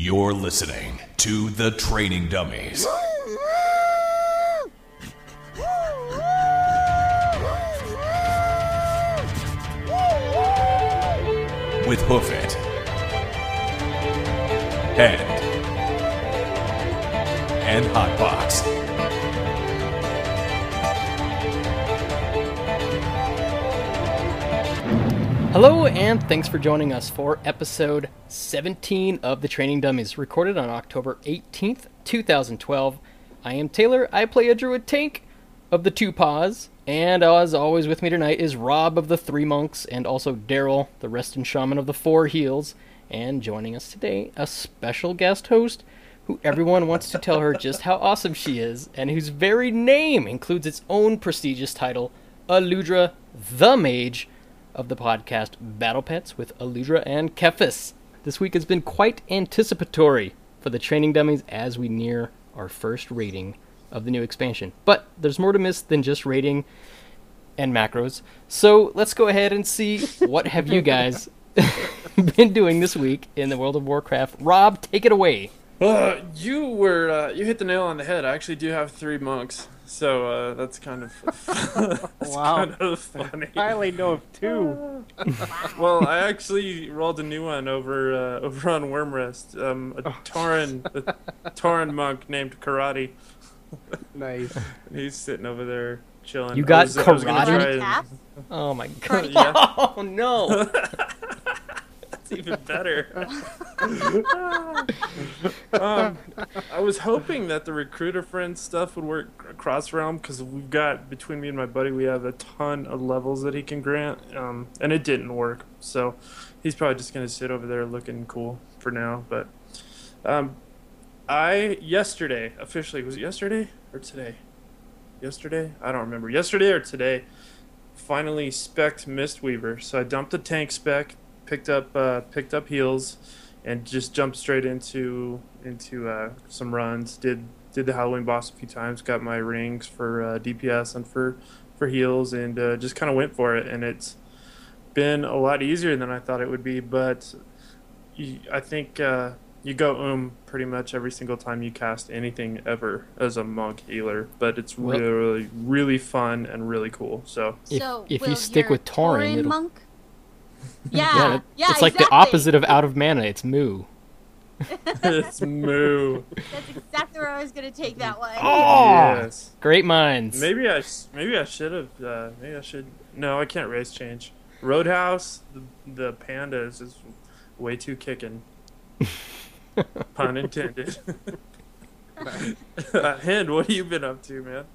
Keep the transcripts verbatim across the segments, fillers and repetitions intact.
You're listening to The Training Dummies. With Hoof It, Head, and Hotbox. Hello, and thanks for joining us for episode seventeen of The Training Dummies, recorded on October eighteenth, twenty twelve. I am Taylor. I play a druid tank of the Two Paws, and as always with me tonight is Rob of the Three Monks, and also Daryl, the Reston Shaman of the Four Heals. And joining us today, a special guest host who everyone wants to tell her just how awesome she is, and whose very name includes its own prestigious title, Aludra the Mage, of the podcast Battle Pets with Aludra and Kefis. This week has been quite anticipatory for the Training Dummies as we near our first rating of the new expansion. But there's more to miss than just rating and macros. So let's go ahead and see what have you guys been doing this week in the World of Warcraft. Rob, take it away. Uh, you were uh, you hit the nail on the head. I actually do have three monks, so uh, that's kind of that's wow. kind of funny. I only know of two. Well, I actually rolled a new one over uh, over on Wormrest. Um, a Tauren a Tauren monk named Karate. Nice. He's sitting over there chilling. You got I was, I was gonna Karate? try and- Oh my god. Yeah. Oh no. It's even better. um, I was hoping that the recruiter friend stuff would work across realm, because we've got, between me and my buddy, we have a ton of levels that he can grant, um, and it didn't work. So he's probably just going to sit over there looking cool for now. But um, I, yesterday, officially, was it yesterday or today? Yesterday? I don't remember. Yesterday or today, finally spec'd Mistweaver. So I dumped the tank spec, picked up uh, picked up heals, and just jumped straight into into uh, some runs. Did did the Halloween boss a few times. Got my rings for uh, D P S and for for heals, and uh, just kind of went for it. And it's been a lot easier than I thought it would be. But you, I think uh, you go um pretty much every single time you cast anything ever as a monk healer. But it's Well- really really really fun and really cool. So If, So, if will you stick your with Tauren, it'll... monk? Yeah, Yeah, yeah, it's like exactly. the opposite of out of mana. It's moo. it's moo. That's exactly where I was gonna take that one. Oh, Yes. great minds. Maybe I sh- maybe I should have. Uh, maybe I should. No, I can't race change. Roadhouse, the the pandas is way too kicking. Pun intended. uh, Hind, what have you been up to, man?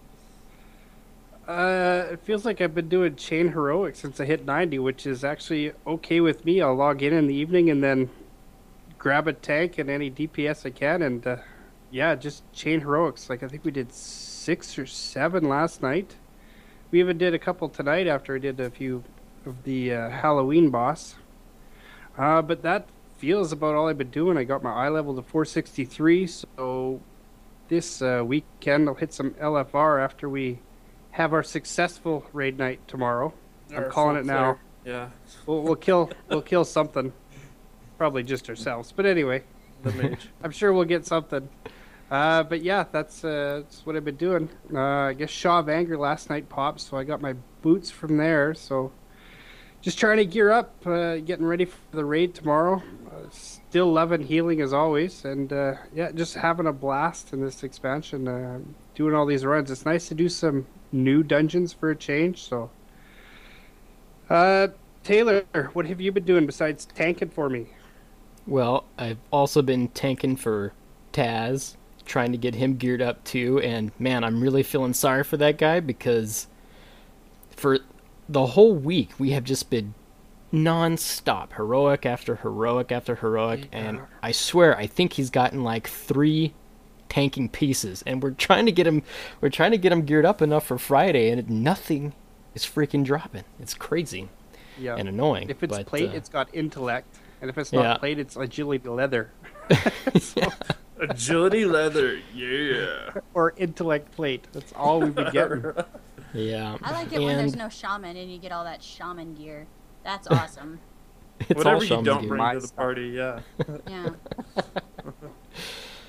Uh, it feels like I've been doing chain heroic since I hit ninety, which is actually okay with me. I'll log in in the evening and then grab a tank and any D P S I can, and uh, yeah, just chain heroics. Like I think we did six or seven last night. We even did a couple tonight after I did a few of the uh, Halloween boss. Uh, but that feels about all I've been doing. I got my eye level to four sixty-three, so this uh, weekend I'll hit some L F R after we have our successful raid night tomorrow. I'm Or calling it now. Yeah, We'll, we'll kill we'll kill something. Probably just ourselves, but anyway, the mage. I'm sure we'll get something. Uh, but yeah, that's, uh, that's what I've been doing. Uh, I guess Shaw of Anger last night popped, so I got my boots from there. So just trying to gear up, uh, getting ready for the raid tomorrow. Uh, still loving healing as always, and uh, yeah, just having a blast in this expansion. Uh, doing all these runs. It's nice to do some new dungeons for a change. So, uh, Taylor, what have you been doing besides tanking for me? Well, I've also been tanking for Taz, trying to get him geared up too, and man, I'm really feeling sorry for that guy, because for the whole week we have just been non-stop, heroic after heroic after heroic, Yeah. and I swear, I think he's gotten like three tanking pieces, and we're trying to get him, we're trying to get him geared up enough for Friday, and it, nothing is freaking dropping. It's crazy Yeah. and annoying. If it's but, plate, uh, it's got intellect. And if it's not Yeah. plate, it's agility leather. yeah. Agility leather, yeah. Or intellect plate. That's all we've been getting. yeah. I like it when there's And no shaman and you get all that shaman gear. That's awesome. it's all Whatever you shaman don't gear. bring My to the stuff. party, yeah. Yeah.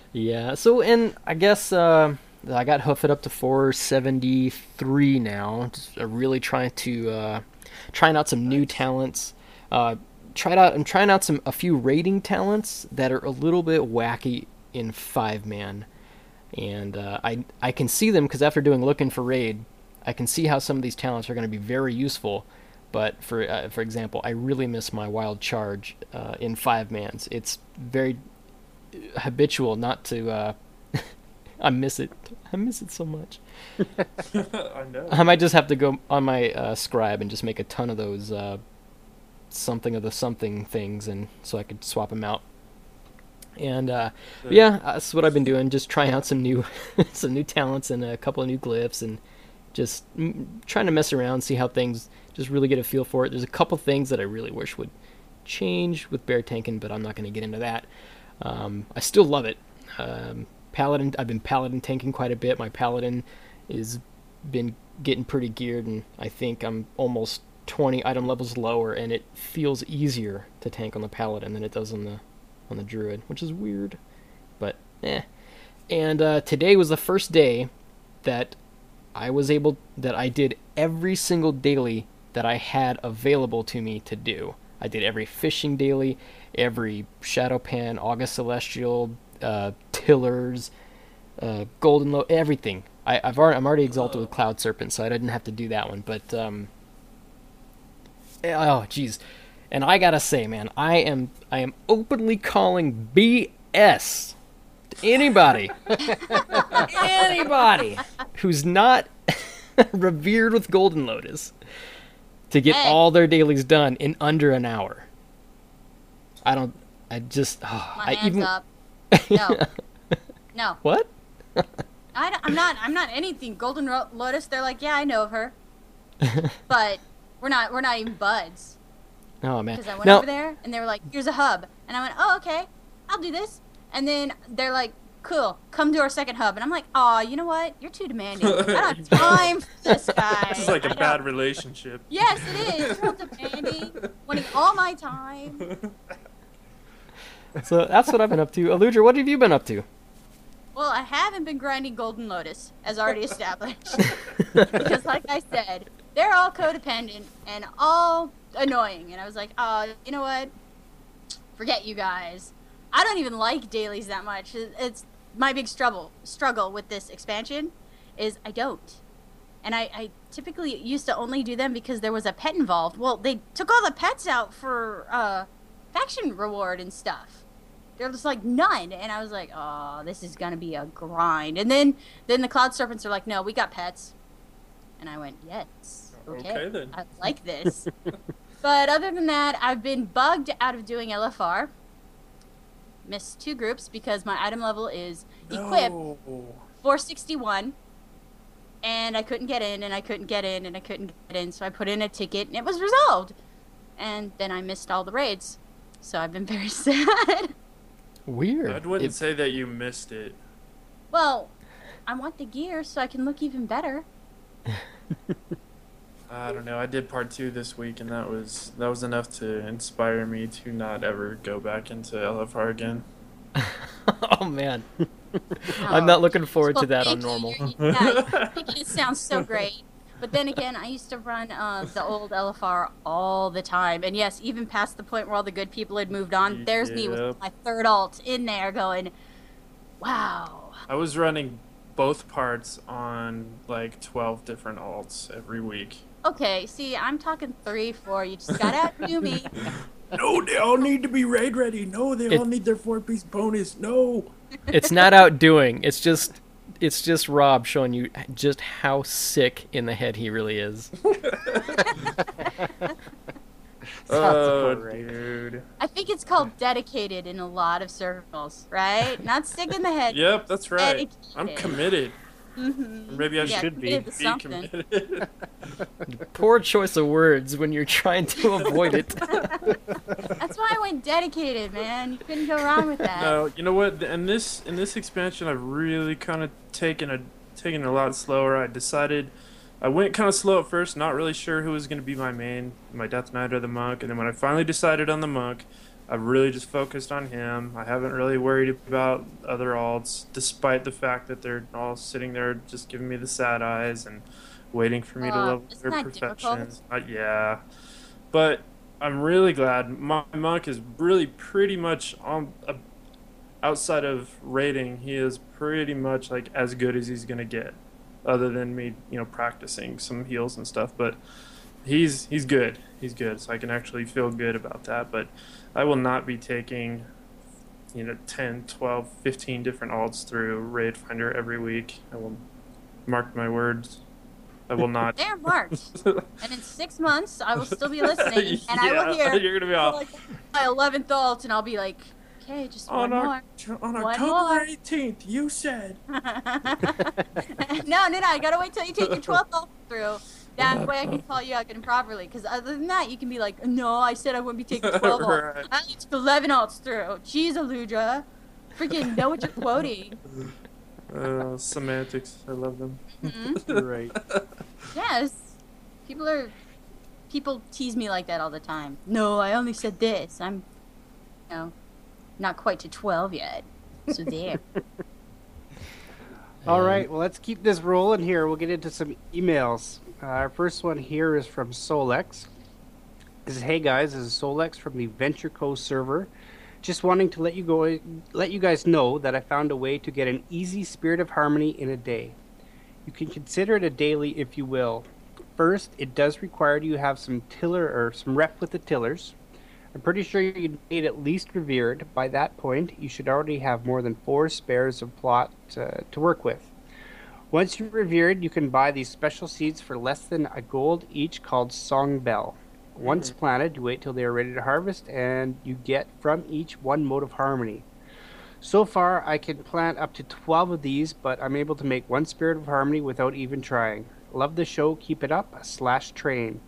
Yeah. So, and I guess uh, I got Hoof it up to four seventy-three now. Just uh, really trying to uh, trying out some new talents. Uh, tried out. I'm trying out some a few raiding talents that are a little bit wacky in five man, and uh, I I can see them because after doing looking for raid, I can see how some of these talents are going to be very useful. But for uh, for example, I really miss my wild charge uh, in five mans. It's very habitual not to. Uh, I miss it. I miss it so much. I know. I might just have to go on my uh, scribe and just make a ton of those uh, something of the something things, and so I could swap them out. And uh, yeah, that's what I've been doing. Just trying out some new, some new talents and a couple of new glyphs, and just mm, trying to mess around, see how things. Just really get a feel for it. There's a couple things that I really wish would change with bear tanking, but I'm not going to get into that. Um, I still love it. Um, Paladin, I've been Paladin tanking quite a bit. My Paladin is been getting pretty geared, and I think I'm almost twenty item levels lower, and it feels easier to tank on the Paladin than it does on the on the Druid, which is weird, but eh. And uh, today was the first day that I was able that I did every single daily that I had available to me to do. I did every fishing daily, every Shadow Pan, August Celestial, uh, Tillers, uh, Golden Low, everything. I, I've already, I'm already exalted with Cloud Serpent, so I didn't have to do that one. But um, oh, jeez, and I gotta say, man, I am I am openly calling B S to anybody, anybody who's not revered with Golden Lotus to get Hey. all their dailies done in under an hour. I don't. I just. Oh, My I hands even. up. No. No. What? I don't- I'm not. I'm not anything. Golden Ro- Lotus. They're like, yeah, I know of her, but we're not. We're not even buds. Oh man. Because I went No. over there and they were like, here's a hub, and I went, oh okay, I'll do this. And then they're like, cool, come to our second hub, and I'm like, aw, you know what? You're too demanding. I don't have time for this guy. This is like I a don't- bad relationship. Yes, it is. Real demanding, wanting all my time. So that's what I've been up to. Aludra, what have you been up to? Well, I haven't been grinding Golden Lotus, as already established. Because, like I said, they're all codependent and all annoying. And I was like, oh, you know what? Forget you guys. I don't even like dailies that much. It- It's my big struggle struggle with this expansion is I don't. And I, I typically used to only do them because there was a pet involved. Well, they took all the pets out for uh, faction reward and stuff. There was like none, and I was like, "Oh, this is gonna be a grind." And then, then the Cloud Serpents are like, "No, we got pets," and I went, "Yes, okay, Okay, then. I like this." But other than that, I've been bugged out of doing L F R. Missed two groups because my item level is equipped No. four sixty-one, and I couldn't get in, and I couldn't get in, and I couldn't get in, so I put in a ticket, and it was resolved. And then I missed all the raids, so I've been very sad. Weird. I wouldn't It- say that you missed it. Well, I want the gear so I can look even better. I don't know. I did part two this week, and that was that was enough to inspire me to not ever go back into L F R again. oh man. I'm not looking forward to that on normal. You're- Yeah, you're thinking it sounds so great. But then again, I used to run uh, the old L F R all the time. And yes, even past the point where all the good people had moved on, there's me Yep. with my third alt in there going, wow. I was running both parts on like twelve different alts every week. Okay, see, I'm talking three, four. You just gotta outdo me. No, they all need to be raid ready. No, they It- all need their four piece bonus. No. It's not outdoing. It's just it's just Rob showing you just how sick in the head he really is. Oh, about right. dude. I think it's called dedicated in a lot of circles, right? Not sick in the head. Yep, that's right. Dedicated. I'm committed. Mm-hmm. Or maybe I Yeah, should be, committed to be something. committed. Poor choice of words when you're trying to avoid it. That's why I went dedicated, man. You couldn't go wrong with that. No, you know what? In this in this expansion, I've really kind of taken a taken it a lot slower. I decided I went kind of slow at first, not really sure who was going to be my main, my Death Knight or the Monk, and then when I finally decided on the Monk, I've really just focused on him. I haven't really worried about other alts, despite the fact that they're all sitting there just giving me the sad eyes and waiting for me to Uh, level isn't their that perfections. Uh, yeah, but I'm really glad my monk is really pretty much on. A, outside of rating, he is pretty much like as good as he's gonna get, other than me, you know, practicing some heals and stuff. But he's he's good. He's good, so I can actually feel good about that. But I will not be taking, you know, ten, twelve, fifteen different alts through Raid Finder every week. I will mark my words. I will not. They're marked. And in six months, I will still be listening, and I will Yeah, hear you're gonna be for, off. like, my eleventh alt, and I'll be like, okay, just On, one our, more. on One October more. eighteenth, you said. no, no, no, I gotta wait till you take your twelfth alt through. That way I can call you out getting properly. Because other than that, you can be like, no, I said I wouldn't be taking twelve alts. Right. I took eleven alts through. Jeez, Aludra. Freaking know what you're quoting. Uh, semantics, I love them. Mhm. Right. Yes. People are. People tease me like that all the time. No, I only said this. I'm, you know, not quite to twelve yet. So there. All right, well, let's keep this rolling here. We'll get into some emails. Uh, our first one here is from Solex. This is, hey guys, this is Solex from the Venture Co server. Just wanting to let you go, let you guys know that I found a way to get an easy Spirit of Harmony in a day. You can consider it a daily if you will. First, it does require you to have some tiller or some rep with the tillers. I'm pretty sure you need at least revered. By that point, you should already have more than four spares of plot uh, to work with. Once you're revered, you can buy these special seeds for less than a gold each called Song Bell. Once planted, you wait till they are ready to harvest, and you get from each one mode of harmony. So far, I can plant up to twelve of these, but I'm able to make one Spirit of Harmony without even trying. Love the show, keep it up, slash train.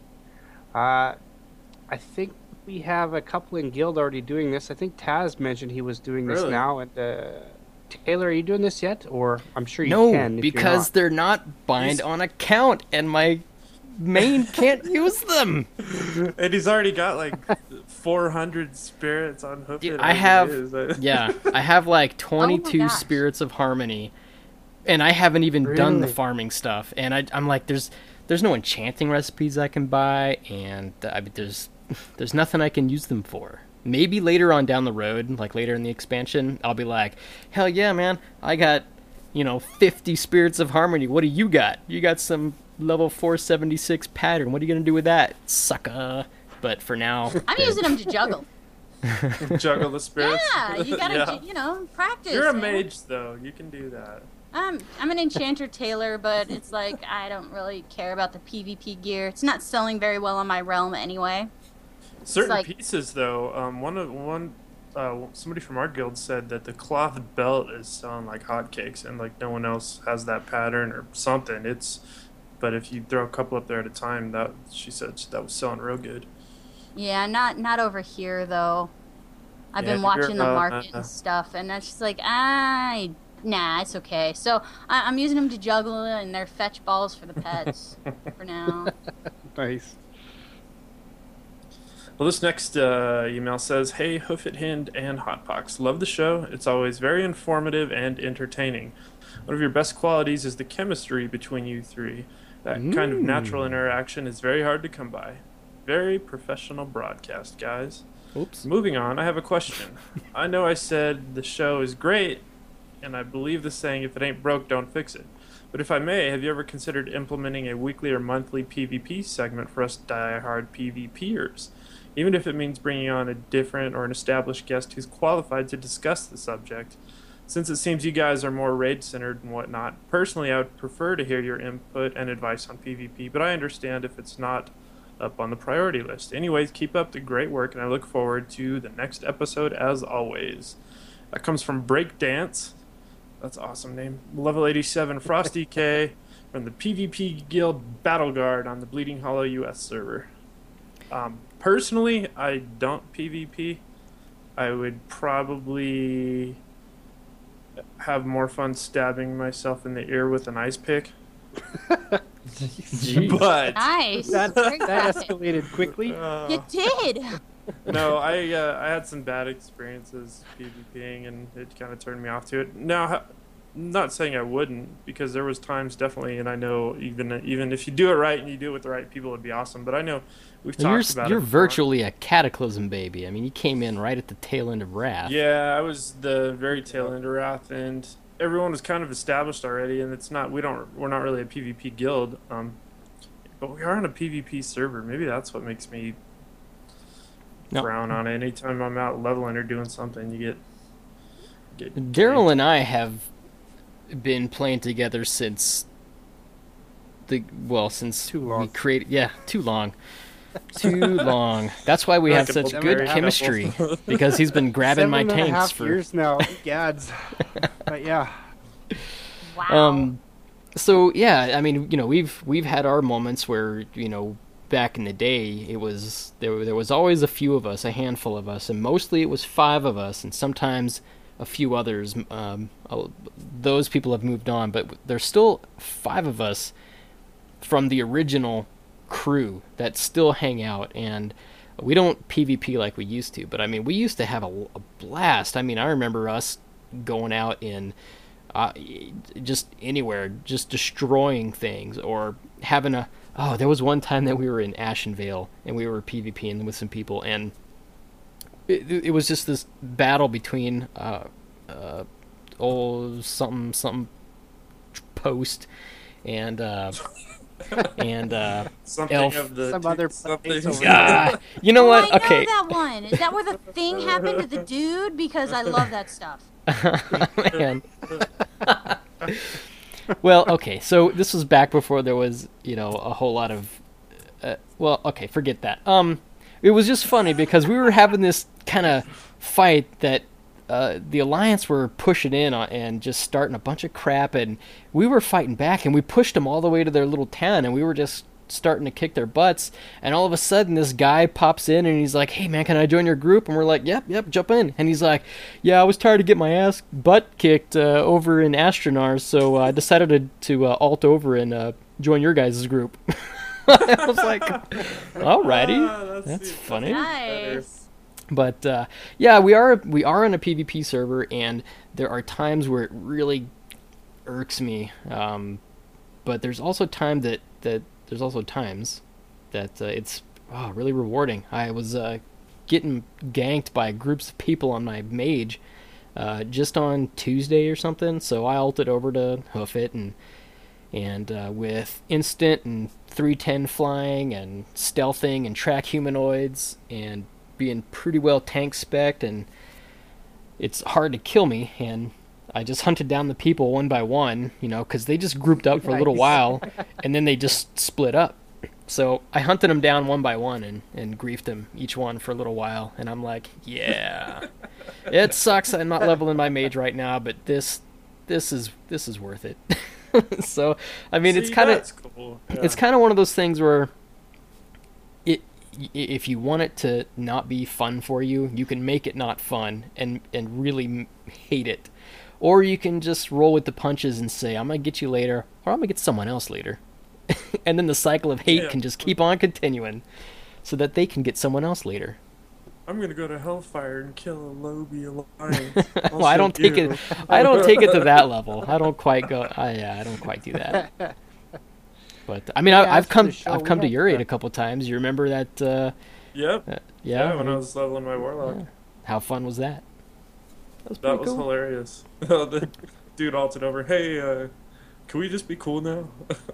Uh, I think we have a couple in guild already doing this. I think Taz mentioned he was doing this Really? now. And uh, Taylor, are you doing this yet? Or I'm sure you No, can. if you're because not. they're not bind on account, and my main can't use them. And he's already got like four hundred spirits on Hoof Dude, It I as it have, is. yeah, I have like twenty-two gosh. spirits of harmony, and I haven't even done the Really? farming stuff. And I, I'm like, there's, there's no enchanting recipes I can buy, and I, there's, there's nothing I can use them for. Maybe later on down the road, like later in the expansion, I'll be like, hell yeah, man, I got, you know, fifty spirits of harmony. What do you got? You got some level four seventy-six pattern. What are you gonna do with that, sucker? But for now, I'm using them to juggle. Juggle the spirits. Yeah, you gotta, Yeah. you know, practice. You're a man. mage, though. You can do that. Um, I'm an enchanter tailor, but it's like I don't really care about the PvP gear. It's not selling very well on my realm anyway. Certain like- pieces, though. Um, one of one, uh, somebody from our guild said that the cloth belt is selling like hotcakes, and like no one else has that pattern or something. It's, but if you throw a couple up there at a time, that she said that was selling real good. Yeah, not not over here though. I've Yeah, been you're, watching the uh, market uh, and stuff, and it's just like, I nah, it's okay. So I, I'm using them to juggle, and they're fetch balls for the pets for now. Nice. Well, this next uh, email says, "Hey, Hoofit Hind and Hotpox, love the show. It's always very informative and entertaining. One of your best qualities is the chemistry between you three. That kind of natural interaction is very hard to come by. Very professional broadcast, guys. oops. Moving on, I have a question. I know I said the show is great, and I believe the saying, if it ain't broke, don't fix it. But if I may, have you ever considered implementing a weekly or monthly PvP segment for us die-hard PvPers? Even if it means bringing on a different or an established guest who's qualified to discuss the subject. Since it seems you guys are more raid-centered and whatnot, personally I would prefer to hear your input and advice on PvP, but I understand if it's not up on the priority list. Anyways, keep up the great work, and I look forward to the next episode as always." That comes from Breakdance. That's an awesome name. Level eighty-seven Frosty K from the PvP Guild Battle Guard on the Bleeding Hollow U S server. Um, personally, I don't PvP. I would probably have more fun stabbing myself in the ear with an ice pick. Jeez. But Nice. That, Very that graphic. escalated quickly. uh, You did. no, I uh, I had some bad experiences PvPing, and it kind of turned me off to it. Now, ha- not saying I wouldn't, because there was times definitely, and I know even even if you do it right and you do it with the right people, it'd be awesome. But I know we've You're, talked about you're it. before. virtually a Cataclysm baby. I mean, you came in right at the tail end of Wrath. Yeah, I was the very tail end of Wrath, and everyone was kind of established already, and it's not we don't we're not really a PvP guild, um, but we are on a PvP server. Maybe that's what makes me No. frown on it. Anytime I'm out leveling or doing something, you get get Daryl and I have been playing together since the well since Too long. we created yeah too long too long. That's why we Like have a such bull- good married chemistry couple. because he's been grabbing my Seven and a tanks half for years now. Gads. But yeah. Wow. um. So yeah, I mean, you know, we've we've had our moments where, you know, back in the day, it was there. There was always a few of us, a handful of us, and mostly it was five of us, and sometimes a few others. Um, uh, those people have moved on, but there's still five of us from the original crew that still hang out, and we don't PvP like we used to. But I mean, we used to have a, a blast. I mean, I remember us going out in uh, just anywhere, just destroying things, or having a. Oh, there was one time that we were in Ashenvale and we were PvPing with some people, and it, it was just this battle between uh, uh, oh something something post and uh, and uh, something Elf. of the Some other something. place over ah, you know oh, what? I Okay, know that one. Is that where the thing happened to the dude? Because I love that stuff. man. Well, okay, so this was back before there was, you know, a whole lot of, uh, well, okay, forget that. Um, it was just funny because we were having this kind of fight that uh, the Alliance were pushing in on and just starting a bunch of crap, and we were fighting back, and we pushed them all the way to their little town, and we were just starting to kick their butts, and all of a sudden this guy pops in and he's like, hey man, can I join your group? And we're like, yep, yep, jump in. And he's like, yeah, I was tired of getting my ass butt kicked uh, over in Astronar, so uh, I decided to, to uh, alt over and uh, join your guys' group. I was like, alrighty, Ah, that's that's the- funny. Nice. But uh, yeah, we are we are on a PvP server, and there are times where it really irks me. Um, but there's also time that, that there's also times that uh, it's oh, really rewarding. I was uh, getting ganked by groups of people on my mage uh, just on Tuesday or something, so I ulted over to hoof it, and and uh, with instant and three ten flying and stealthing and track humanoids and being pretty well tank spec'd, and it's hard to kill me, and I just hunted down the people one by one, you know, because they just grouped up for a little Nice. while, and then they just split up. So I hunted them down one by one and, and griefed them, each one for a little while, and I'm like, yeah, it sucks I'm not leveling my mage right now, but this this is this is worth it. So, I mean, it's See, kind of that's cool. it's Yeah. kind of one of those things where it i- if you want it to not be fun for you, you can make it not fun and and really m- hate it, or you can just roll with the punches and say, I'm gonna get you later, or I'm gonna get someone else later. And then the cycle of hate Yeah. can just keep on continuing so that they can get someone else later. I'm gonna go to Hellfire and kill a Lobie Alliance. I'll Well, I show don't take you. it I don't take it to that level. I don't quite go I yeah, I don't quite do that. But I mean, I, Yeah, I've as for come the show, I've we come to had, your aid uh, a couple times. You remember that uh, Yep. uh, Yeah, yeah, when I I mean, was leveling my Warlock. yeah. How fun was that? That was That pretty was cool. hilarious. The dude altered over. Hey, uh, can we just be cool now?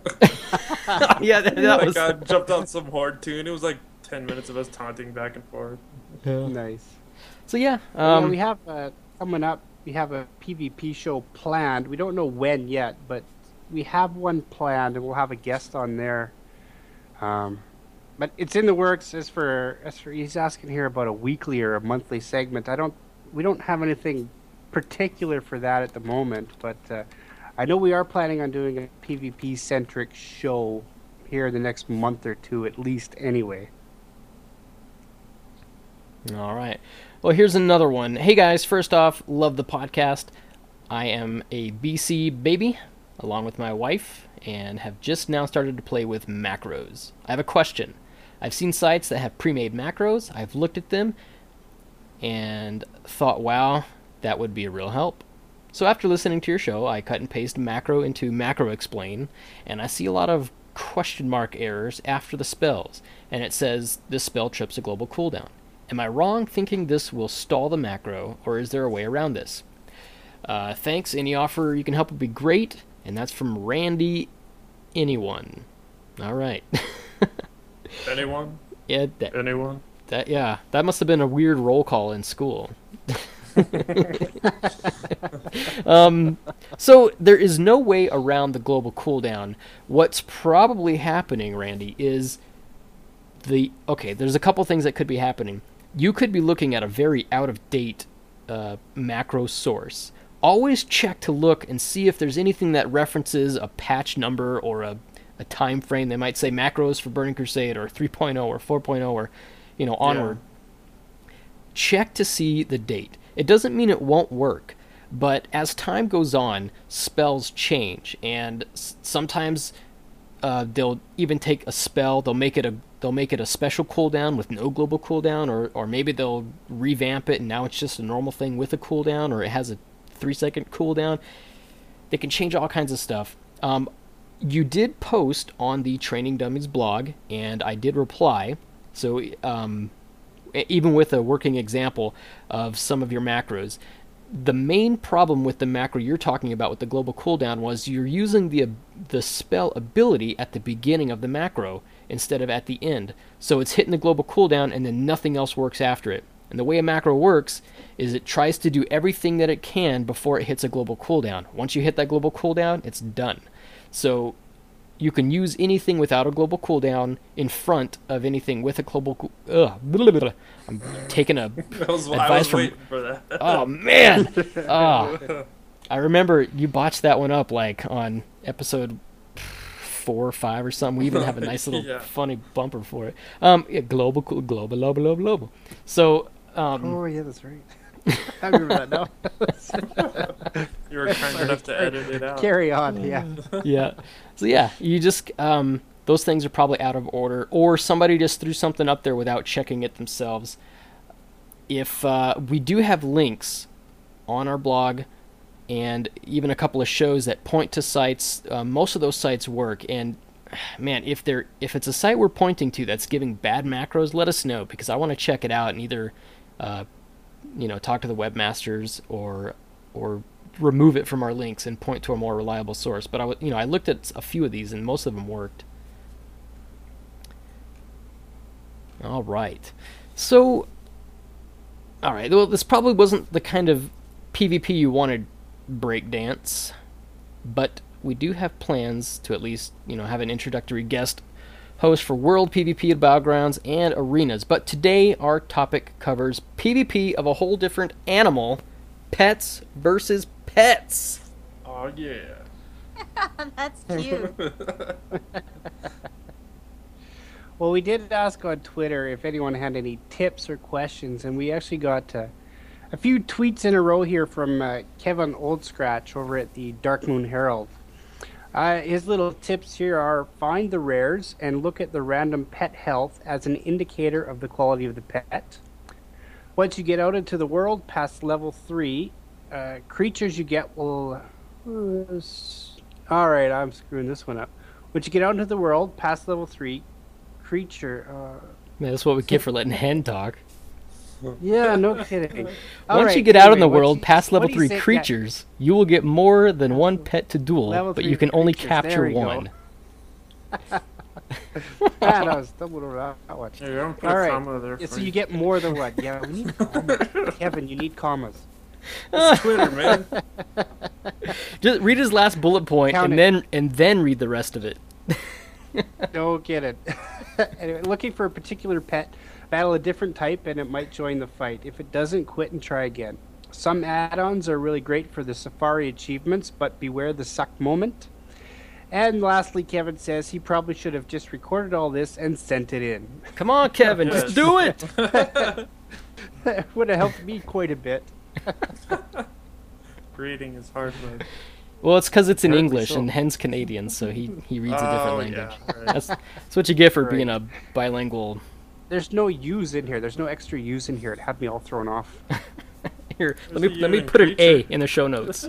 Yeah, that, that like was I jumped on some horde tune. It was like ten minutes of us taunting back and forth. Nice. So yeah, yeah, um, we have uh, coming up. We have a PvP show planned. We don't know when yet, but we have one planned, and we'll have a guest on there. Um, but it's in the works. As for as for he's asking here about a weekly or a monthly segment. I don't. We don't have anything particular for that at the moment, but uh, I know we are planning on doing a PvP centric show here in the next month or two, at least. Anyway. all right. Well, here's another one. Hey guys, first off, love the podcast. I am a B C baby, along with my wife, and have just now started to play with macros. I have a question. I've seen sites that have pre-made macros. I've looked at them and thought, wow, that would be a real help. So after listening to your show, I cut and paste macro into macro explain, and I see a lot of question mark errors after the spells, and it says this spell trips a global cooldown. Am I wrong thinking this will stall the macro, or is there a way around this? Uh, thanks, any offer you can help would be great, and that's from Randy Anyone. All right. Anyone? Yeah, that, Anyone? that yeah, that must have been a weird roll call in school. um, so there is no way around the global cooldown. What's probably happening, Randy, is the okay. There's a couple things that could be happening. You could be looking at a very out of date uh, macro source. Always check to look and see if there's anything that references a patch number or a, a time frame. They might say macros for Burning Crusade or three point oh or four point oh or you know onward. Yeah. Check to see the date. It doesn't mean it won't work, but as time goes on, spells change, and s- sometimes uh, they'll even take a spell. They'll make it a they'll make it a special cooldown with no global cooldown, or or maybe they'll revamp it and now it's just a normal thing with a cooldown, or it has a three second cooldown. They can change all kinds of stuff. Um, you did post on the Training Dummies blog, and I did reply. So. Um, Even with a working example of some of your macros, the main problem with the macro you're talking about with the global cooldown was you're using the the spell ability at the beginning of the macro instead of at the end. So it's hitting the global cooldown and then nothing else works after it. And the way a macro works is it tries to do everything that it can before it hits a global cooldown. Once you hit that global cooldown, it's done. So you can use anything without a global cooldown in front of anything with a global cool... Ugh. Blah, blah, blah. I'm taking a That was, advice I was from... waiting for that. Oh, man! Oh. I remember you botched that one up, like, on episode four or five or something. We even have a nice little Yeah. funny bumper for it. Um, yeah, global, cool, global, global, global, global. So, um... Oh, yeah, that's right. I remember that now. You were kind enough to edit it out. Carry on, yeah. yeah. So yeah, you just um, those things are probably out of order, or somebody just threw something up there without checking it themselves. If uh, we do have links on our blog, and even a couple of shows that point to sites, uh, most of those sites work. And man, if they're if it's a site we're pointing to that's giving bad macros, let us know, because I want to check it out and either uh, you know talk to the webmasters or or remove it from our links and point to a more reliable source. But I, w- you know, I looked at a few of these and most of them worked. All right. So, all right. Well, this probably wasn't the kind of PvP you wanted, Breakdance, but we do have plans to at least, you know, have an introductory guest host for World PvP at Battlegrounds and Arenas. But today our topic covers PvP of a whole different animal, pets versus pets. Oh, yeah. That's cute. Well, we did ask on Twitter if anyone had any tips or questions, and we actually got uh, a few tweets in a row here from uh, Kevin Oldscratch over at the Dark Moon Herald. Uh, his little tips here are: find the rares and look at the random pet health as an indicator of the quality of the pet. Once you get out into the world past level three, uh, creatures you get will... Uh, Alright, I'm screwing this one up. Once you get out into the world past level three, creature... Uh, Man, that's what we get for letting Hen talk. yeah, no kidding. Once Alright, you get out in anyway, the what's world he- past level what he three said- yeah, creatures, you will get more than one pet to duel, Level but three you can only creatures, capture there we go. one. Ah, no, I stumbled over that one. Yeah, I'm put All a right. comma there. Yeah, for so you get more than one. Yeah, we need commas. Kevin, you need commas. It's Twitter, man. Just read his last bullet point Count and it. then and then read the rest of it. Don't get it. Anyway, looking for a particular pet, battle a different type, and it might join the fight. If it doesn't, quit and try again. Some add-ons are really great for the Safari achievements, but beware the suck moment. And lastly, Kevin says he probably should have just recorded all this and sent it in. Come on, Kevin, just Yes. do it. That would have helped me quite a bit. Reading is hard mode. Well, it's because it's in Apparently English, so. and Hen's Canadian, so he, he reads a Oh, different language. yeah, right. That's, that's what you get for Right. being a bilingual. There's no U's in here. There's no extra U's in here. It had me all thrown off. Here, let There's me a let me human put an A creature. in the show notes.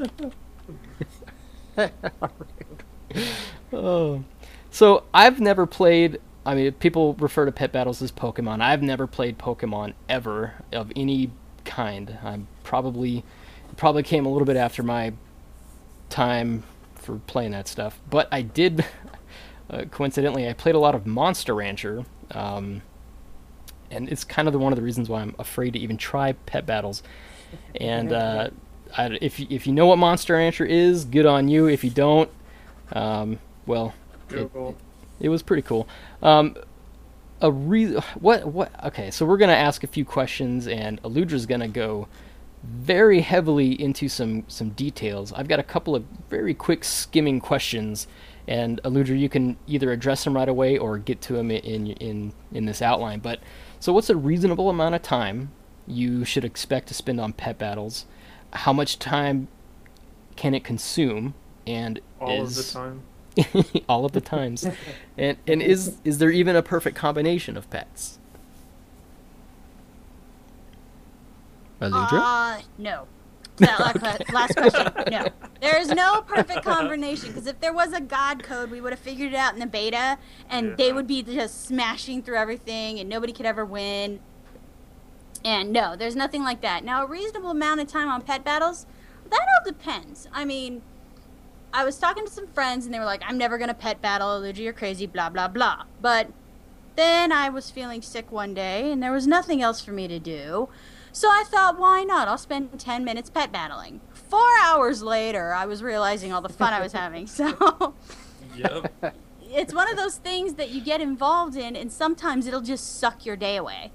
Oh, so I've never played. I mean, people refer to pet battles as Pokemon. I've never played Pokemon ever of any kind. I'm probably it probably came a little bit after my time for playing that stuff, but I did. Uh, coincidentally, I played a lot of Monster Rancher, um, and it's kind of the, one of the reasons why I'm afraid to even try pet battles. And uh, I, if you- if you know what Monster Rancher is, good on you. If you don't, um, well, it, Google. it was pretty cool. Um, a re- what what? Okay, so we're gonna ask a few questions, and Eludra's gonna go very heavily into some some details. I've got a couple of very quick skimming questions, and Eludra, you can either address them right away or get to them in in in this outline. But so, what's a reasonable amount of time you should expect to spend on pet battles? How much time can it consume? And All is of the time. all of the times, and and is is there even a perfect combination of pets? Eludra? Uh, no. That last, last question, no. There is no perfect combination, because if there was a God code, we would have figured it out in the beta, and they Yeah. would be just smashing through everything, and nobody could ever win. And no, there's nothing like that. Now, a reasonable amount of time on pet battles, that all depends. I mean, I was talking to some friends, and they were like, I'm never going to pet battle, Luigi, you're crazy, blah, blah, blah. But then I was feeling sick one day, and there was nothing else for me to do. So I thought, why not? I'll spend ten minutes pet battling. Four hours later, I was realizing all the fun I was having. So Yep. it's one of those things that you get involved in, and sometimes it'll just suck your day away.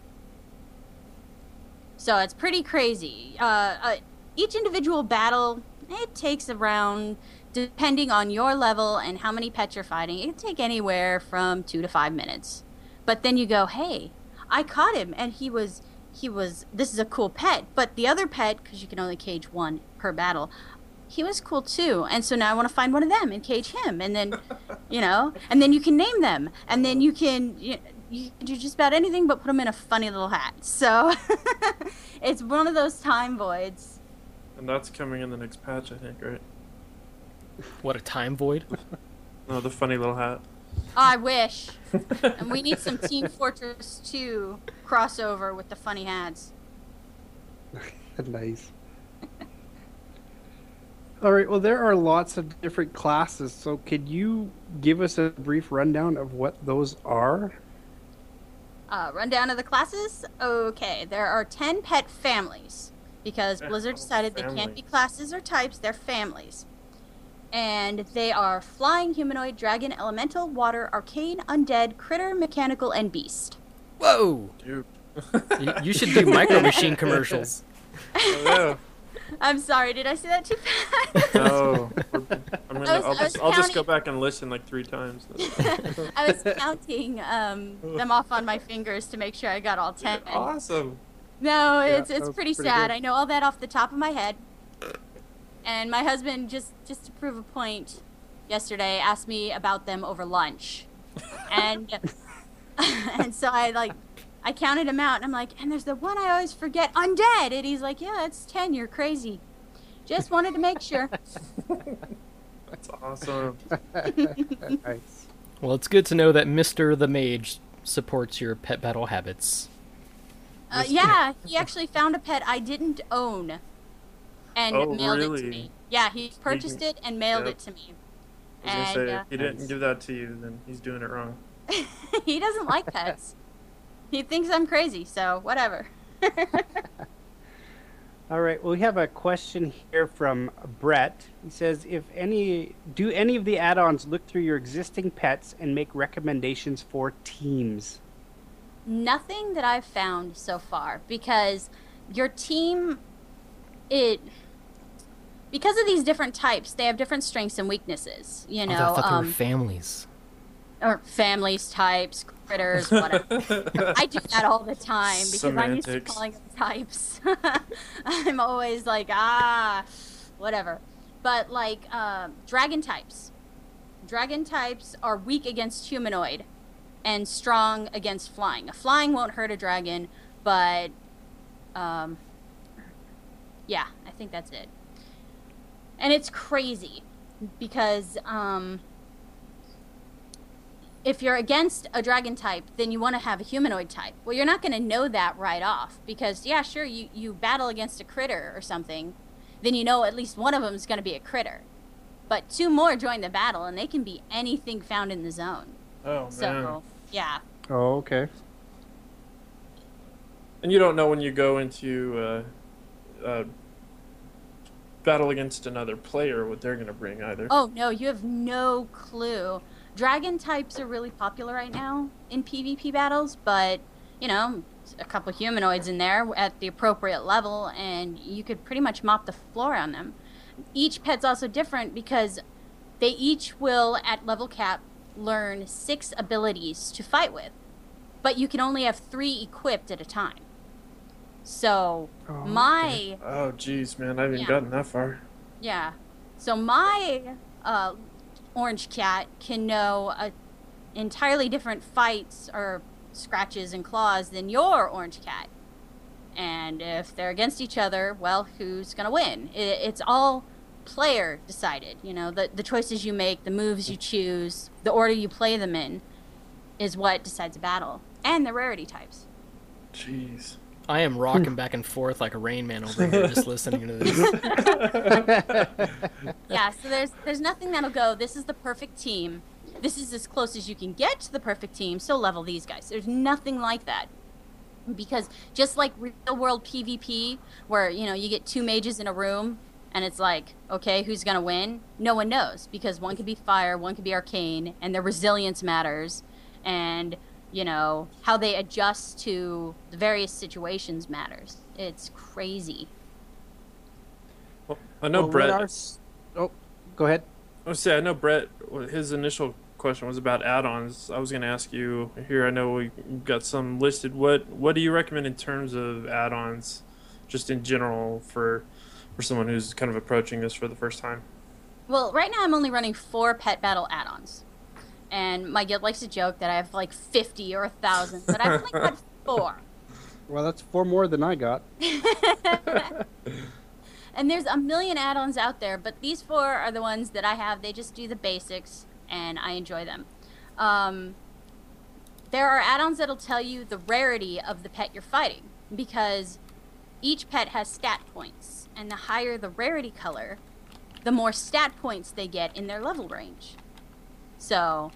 So it's pretty crazy. Uh, uh, each individual battle, it takes around, depending on your level and how many pets you're fighting, it can take anywhere from two to five minutes. But then you go, hey, I caught him, and he was... He was, this is a cool pet, but the other pet, because you can only cage one per battle, he was cool too. And so now I want to find one of them and cage him. And then, you know, and then you can name them. And then you can, you, you can do just about anything but put them in a funny little hat. So it's one of those time voids. And that's coming in the next patch, I think, right? What a time void. No, the funny little hat. I wish. And we need some Team Fortress two crossover with the funny hats. Nice. All right. Well, there are lots of different classes. So, could you give us a brief rundown of what those are? Uh, rundown of the classes? Okay, there are ten pet families because Yeah, Blizzard oh, decided they can't be families. classes or types, they're families. And they are flying, humanoid, dragon, elemental, water, arcane, undead, critter, mechanical, and beast. Whoa! Dude. You, you should do Micro Machine commercials. Oh, I'm sorry, did I say that too fast? no. I'm gonna, I was- I'll, I was just, I'll just go counting- back and listen like three times. I was counting um, them off on my fingers to make sure I got all ten. Awesome. No, it's that it's was pretty, pretty sad. good. I know all that off the top of my head. And my husband, just just to prove a point, yesterday asked me about them over lunch, and and so I like I counted them out, and I'm like, and there's the one I always forget, undead, and he's like, yeah, it's ten. You're crazy. Just wanted to make sure. That's awesome. Nice. Well, it's good to know that Mister the Mage supports your pet battle habits. Uh, yeah, he actually found a pet I didn't own, and Oh, mailed it to really? me. Yeah, he purchased it and mailed Yep. it to me. I was gonna And, say, uh, if he didn't give that to you, then he's doing it wrong. He doesn't like pets. He thinks I'm crazy, so whatever. All right. Well, we have a question here from Brett. He says, "If any, do any of the add-ons look through your existing pets and make recommendations for teams?" Nothing that I've found so far, because your team, it because of these different types, they have different strengths and weaknesses. You Oh, know, I thought they um, were families. or families, types, critters, whatever. I do that all the time because I'm used to Semantics. calling them types. I'm always like, ah, whatever. but like uh, dragon types. Dragon types are weak against humanoid and strong against flying. A flying won't hurt a dragon, but um, yeah, I think that's it. And it's crazy because um, if you're against a dragon type, then you want to have a humanoid type. Well, you're not going to know that right off because, yeah, sure, you, you battle against a critter or something, then you know at least one of them is going to be a critter. But two more join the battle, and they can be anything found in the zone. Oh, So, man. yeah. Oh, okay. And you don't know when you go into uh, uh, battle against another player what they're going to bring either. Oh, no, you have no clue. Dragon types are really popular right now in PvP battles, but, you know, a couple humanoids in there at the appropriate level, and you could pretty much mop the floor on them. Each pet's also different because they each will, at level cap, learn six abilities to fight with, but you can only have three equipped at a time. So, Oh, my... Oh, geez, man. I haven't Yeah. gotten that far. Yeah. So my uh, orange cat can know a entirely different fights or scratches and claws than your orange cat. And if they're against each other, well, who's going to win? It, it's all player decided. You know, the, the choices you make, the moves you choose, the order you play them in is what decides a battle. And the rarity types. Jeez. I am rocking back and forth like a Rain Man over here, just listening to this. Yeah, so there's there's nothing that'll go, this is the perfect team. This is as close as you can get to the perfect team, so level these guys. There's nothing like that. Because just like real world PvP, where, you know, you get two mages in a room, and it's like, okay, who's going to win? No one knows, because one could be fire, one could be arcane, and their resilience matters. And, you know, how they adjust to the various situations matters. It's crazy. Well, I know Well, what Brett. are s- Oh, go ahead. I was say I know Brett. His initial question was about add-ons. I was going to ask you here. I know we got some listed. What What do you recommend in terms of add-ons, just in general for for someone who's kind of approaching this for the first time? Well, right now I'm only running four pet battle add-ons. And my guild likes to joke that I have like fifty or a thousand, but I've only got four. Well, that's four more than I got. And there's a million add-ons out there, but these four are the ones that I have. They just do the basics, and I enjoy them. Um, there are add-ons that'll tell you the rarity of the pet you're fighting, because each pet has stat points, and the higher the rarity color, the more stat points they get in their level range. So,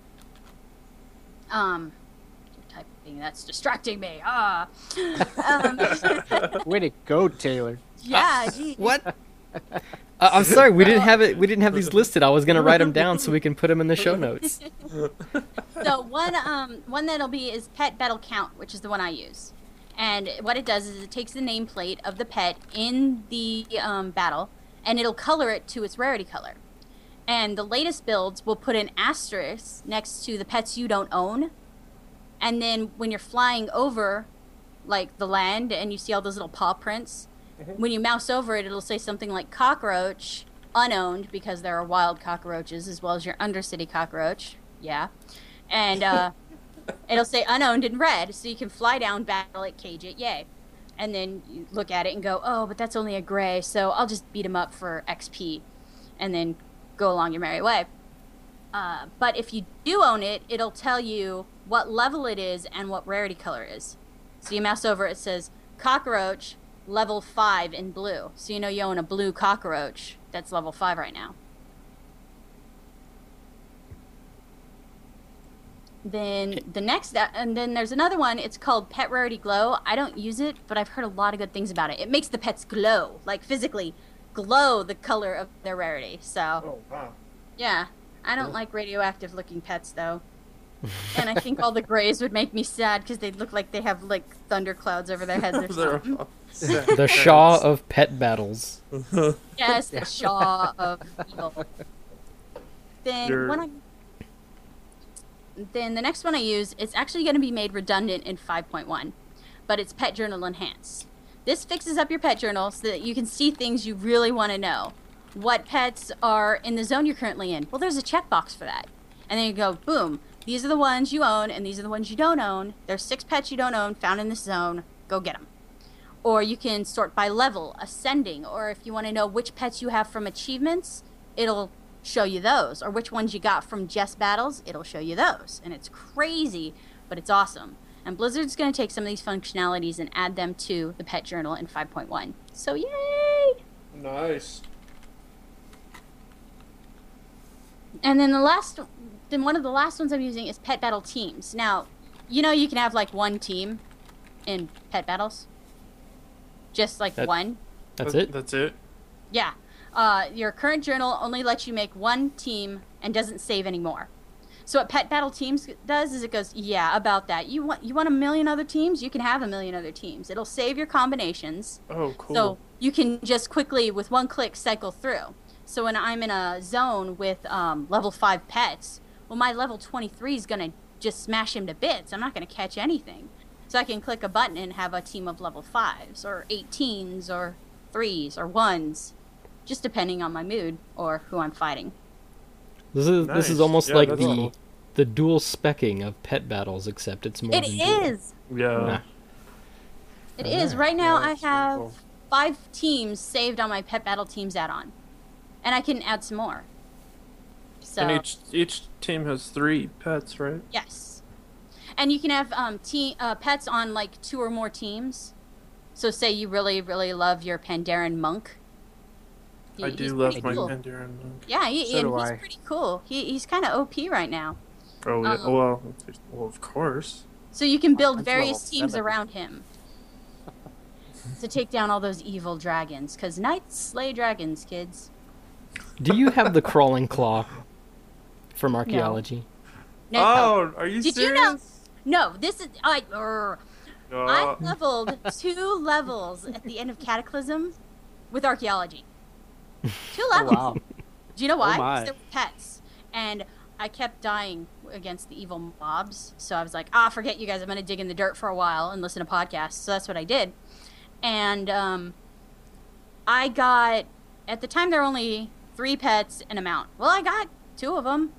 um, typing, that's distracting me. Ah. um, Way to go, Taylor. yeah, gee. What? Uh, I'm sorry, we didn't have it. We didn't have these listed. I was gonna write them down so we can put them in the show notes. So one um one that'll be is Pet Battle Count, which is the one I use. And what it does is it takes the nameplate of the pet in the um, battle, and it'll color it to its rarity color. And the latest builds will put an asterisk next to the pets you don't own. And then when you're flying over, like, the land and you see all those little paw prints, when you mouse over it, it'll say something like cockroach, unowned, because there are wild cockroaches, as well as your Undercity cockroach. Yeah. And uh, it'll say unowned in red, so you can fly down, battle it, cage it, yay. And then you look at it and go, oh, but that's only a gray, so I'll just beat him up for X P. And then go along your merry way. Uh, but if you do own it, it'll tell you what level it is and what rarity color is. So you mouse over, it says cockroach, level five in blue. So you know you own a blue cockroach that's level five right now. Then the next, and then there's another one, it's called Pet Rarity Glow. I don't use it, but I've heard a lot of good things about it. It makes the pets glow, like physically glow the color of their rarity. So, Oh, wow. yeah. I don't like radioactive looking pets, though. And I think all the grays would make me sad because they look like they have, like, thunderclouds over their heads or They're something. all sad. The Shaw of pet battles. Yes, the Shaw of evil. Then You're- when I, then the next one I use, it's actually going to be made redundant in five point one, but it's Pet Journal Enhanced. This fixes up your pet journal so that you can see things you really want to know. what pets are in the zone you're currently in. Well, there's a checkbox for that. And then you go, boom, these are the ones you own, and these are the ones you don't own. There's six pets you don't own found in this zone. Go get them. Or you can sort by level, ascending, or if you want to know which pets you have from achievements, it'll show you those. Or which ones you got from Jess battles, it'll show you those. And it's crazy, but it's awesome. And Blizzard's going to take some of these functionalities and add them to the Pet Journal in five point one. So yay! Nice. And then the last, then one of the last ones I'm using is Pet Battle Teams. Now, you know you can have like one team in Pet Battles? Just like That- one? That's That- it? That's it. Yeah. Uh, your current journal only lets you make one team and doesn't save anymore. So what Pet Battle Teams does is it goes, yeah, about that. You want you want a million other teams? You can have a million other teams. It'll save your combinations. Oh, cool. So you can just quickly, with one click, cycle through. So when I'm in a zone with um, level five pets, well, my level twenty-three is going to just smash him to bits. I'm not going to catch anything. So I can click a button and have a team of level fives or eighteens or threes or ones, just depending on my mood or who I'm fighting. This is this is Nice. almost Yeah, like that's the cool. the dual specking of pet battles, except it's more It than dual. is. yeah. Nah. It is. Right now Yeah, I that's pretty have cool. five teams saved on my Pet Battle Teams add-on. And I can add some more. So, And each each team has three pets, right? yes. And you can have um, te- uh, pets on like two or more teams. So say you really, really love your Pandaren monk. He- I he's do love pretty my cool. Pandaren monk. Yeah, he, So and do he's I. pretty cool. He, he's kind of O P right now. Oh, yeah. Um, well, well, of course. So you can build Mine's various level teams seven. around him to take down all those evil dragons. Because knights slay dragons, kids. Do you have the crawling claw from archaeology? No, Oh, are you Did you serious? know- no, this is I. er, No. I leveled two levels at the end of Cataclysm with archaeology. Two levels. Wow. Do you know why? Oh my. Because they were pets, and I kept dying against the evil mobs. So I was like, ah, forget you guys. I'm gonna dig in the dirt for a while and listen to podcasts. So that's what I did, and um, I got at the time there were only three pets and a mount. Well, I got two of them,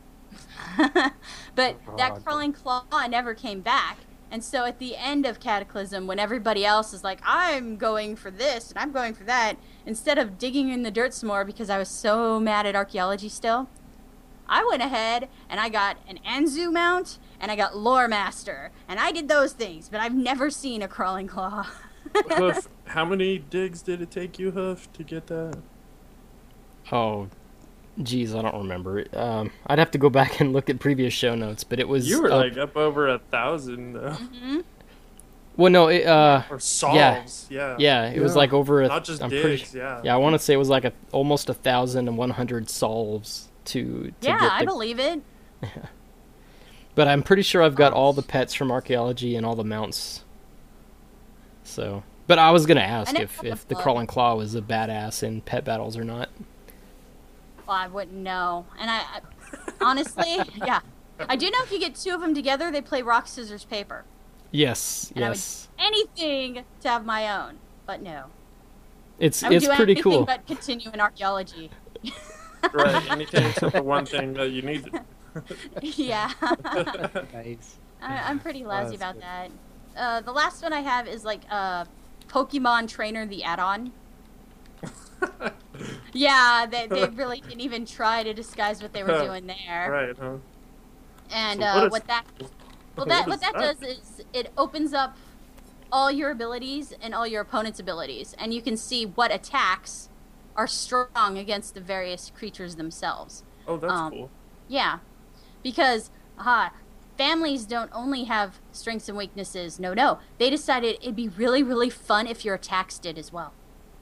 but Oh, that God. crawling claw never came back. And so at the end of Cataclysm, when everybody else is like, I'm going for this and I'm going for that, instead of digging in the dirt some more because I was so mad at archaeology still, I went ahead and I got an Anzu mount and I got Lore Master. And I did those things, but I've never seen a crawling claw. Hoof, how many digs did it take you, Hoof, to get that? Oh, geez, I don't remember. Um, I'd have to go back and look at previous show notes, but it was. You were up- like up over a thousand, though. Mm-hmm. Well, no, it, uh, Or solves, yeah. yeah, it was Yeah. like over. A, Not just I'm digs, pretty. yeah. Yeah, I want to say it was like a almost a thousand and one hundred solves to to Yeah, get I the. believe it. But I'm pretty sure I've got all the pets from archaeology and all the mounts. So, but I was gonna ask never if got the if the blood. crawling claw was a badass in pet battles or not. Well, I wouldn't know. And I, I honestly, yeah. I do know if you get two of them together, they play rock, scissors, paper. Yes, And yes, I would anything to have my own, but no. it's I would it's do pretty anything cool. but continue in archaeology. Right, anything except for one thing that you need. yeah. Nice. I, I'm pretty lousy that's about good. that. Uh, the last one I have is like uh, Pokemon Trainer the add-on. Yeah, they, they really didn't even try to disguise what they were doing there. Right, huh? And So uh, what is- what that well what that is what that, that? does is it opens up all your abilities and all your opponent's abilities, and you can see what attacks are strong against the various creatures themselves. Oh, that's Um, cool. Yeah, because aha, families don't only have strengths and weaknesses. No, no, they decided it'd be really, really fun if your attacks did as well.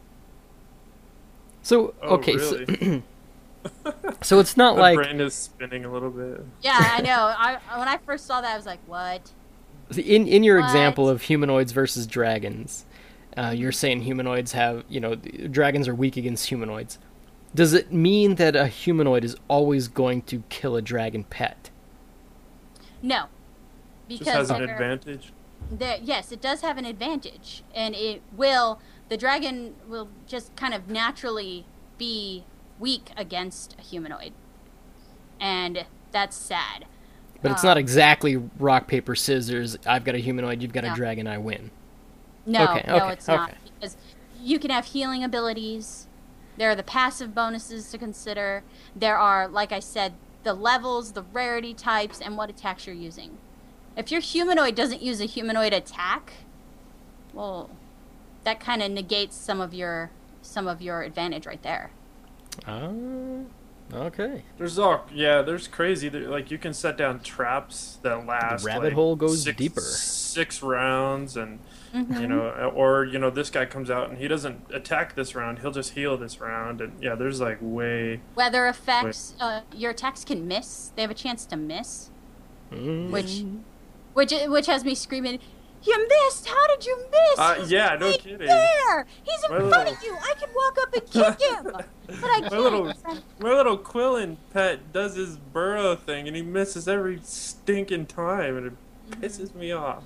So Oh, okay, really? so so it's not My like brain is spinning a little bit. Yeah, I know. I when I first saw that, I was like, what? in in your What? example of humanoids versus dragons, uh, you're saying humanoids have you know dragons are weak against humanoids. Does it mean that a humanoid is always going to kill a dragon pet? No, Just because has an they're- advantage. There, yes, it does have an advantage, and it will. The dragon will just kind of naturally be weak against a humanoid, and that's sad. But it's Uh, not exactly rock, paper, scissors. I've got a humanoid, you've got a No. dragon, I win. No, Okay, no, okay, it's not. okay. Because you can have healing abilities. There are the passive bonuses to consider. There are, like I said, the levels, the rarity types, and what attacks you're using. If your humanoid doesn't use a humanoid attack, well, that kind of negates some of your some of your advantage right there. Ah, okay. There's all yeah. There's crazy. There, like you can set down traps that last. rabbit like, hole goes six, deeper. Six rounds, and Mhm. you know, or you know, this guy comes out and he doesn't attack this round. He'll just heal this round, and yeah, there's like way. Weather effects, uh, your attacks can miss. They have a chance to miss, Mm. which, which, which has me screaming, "You missed! How did you miss? Uh, He's yeah, no right kidding. there! He's in My front little- of you! I can walk up and kick him! But I My can't! little, my little Quillen pet does his burrow thing, and he misses every stinking time, and it pisses me off.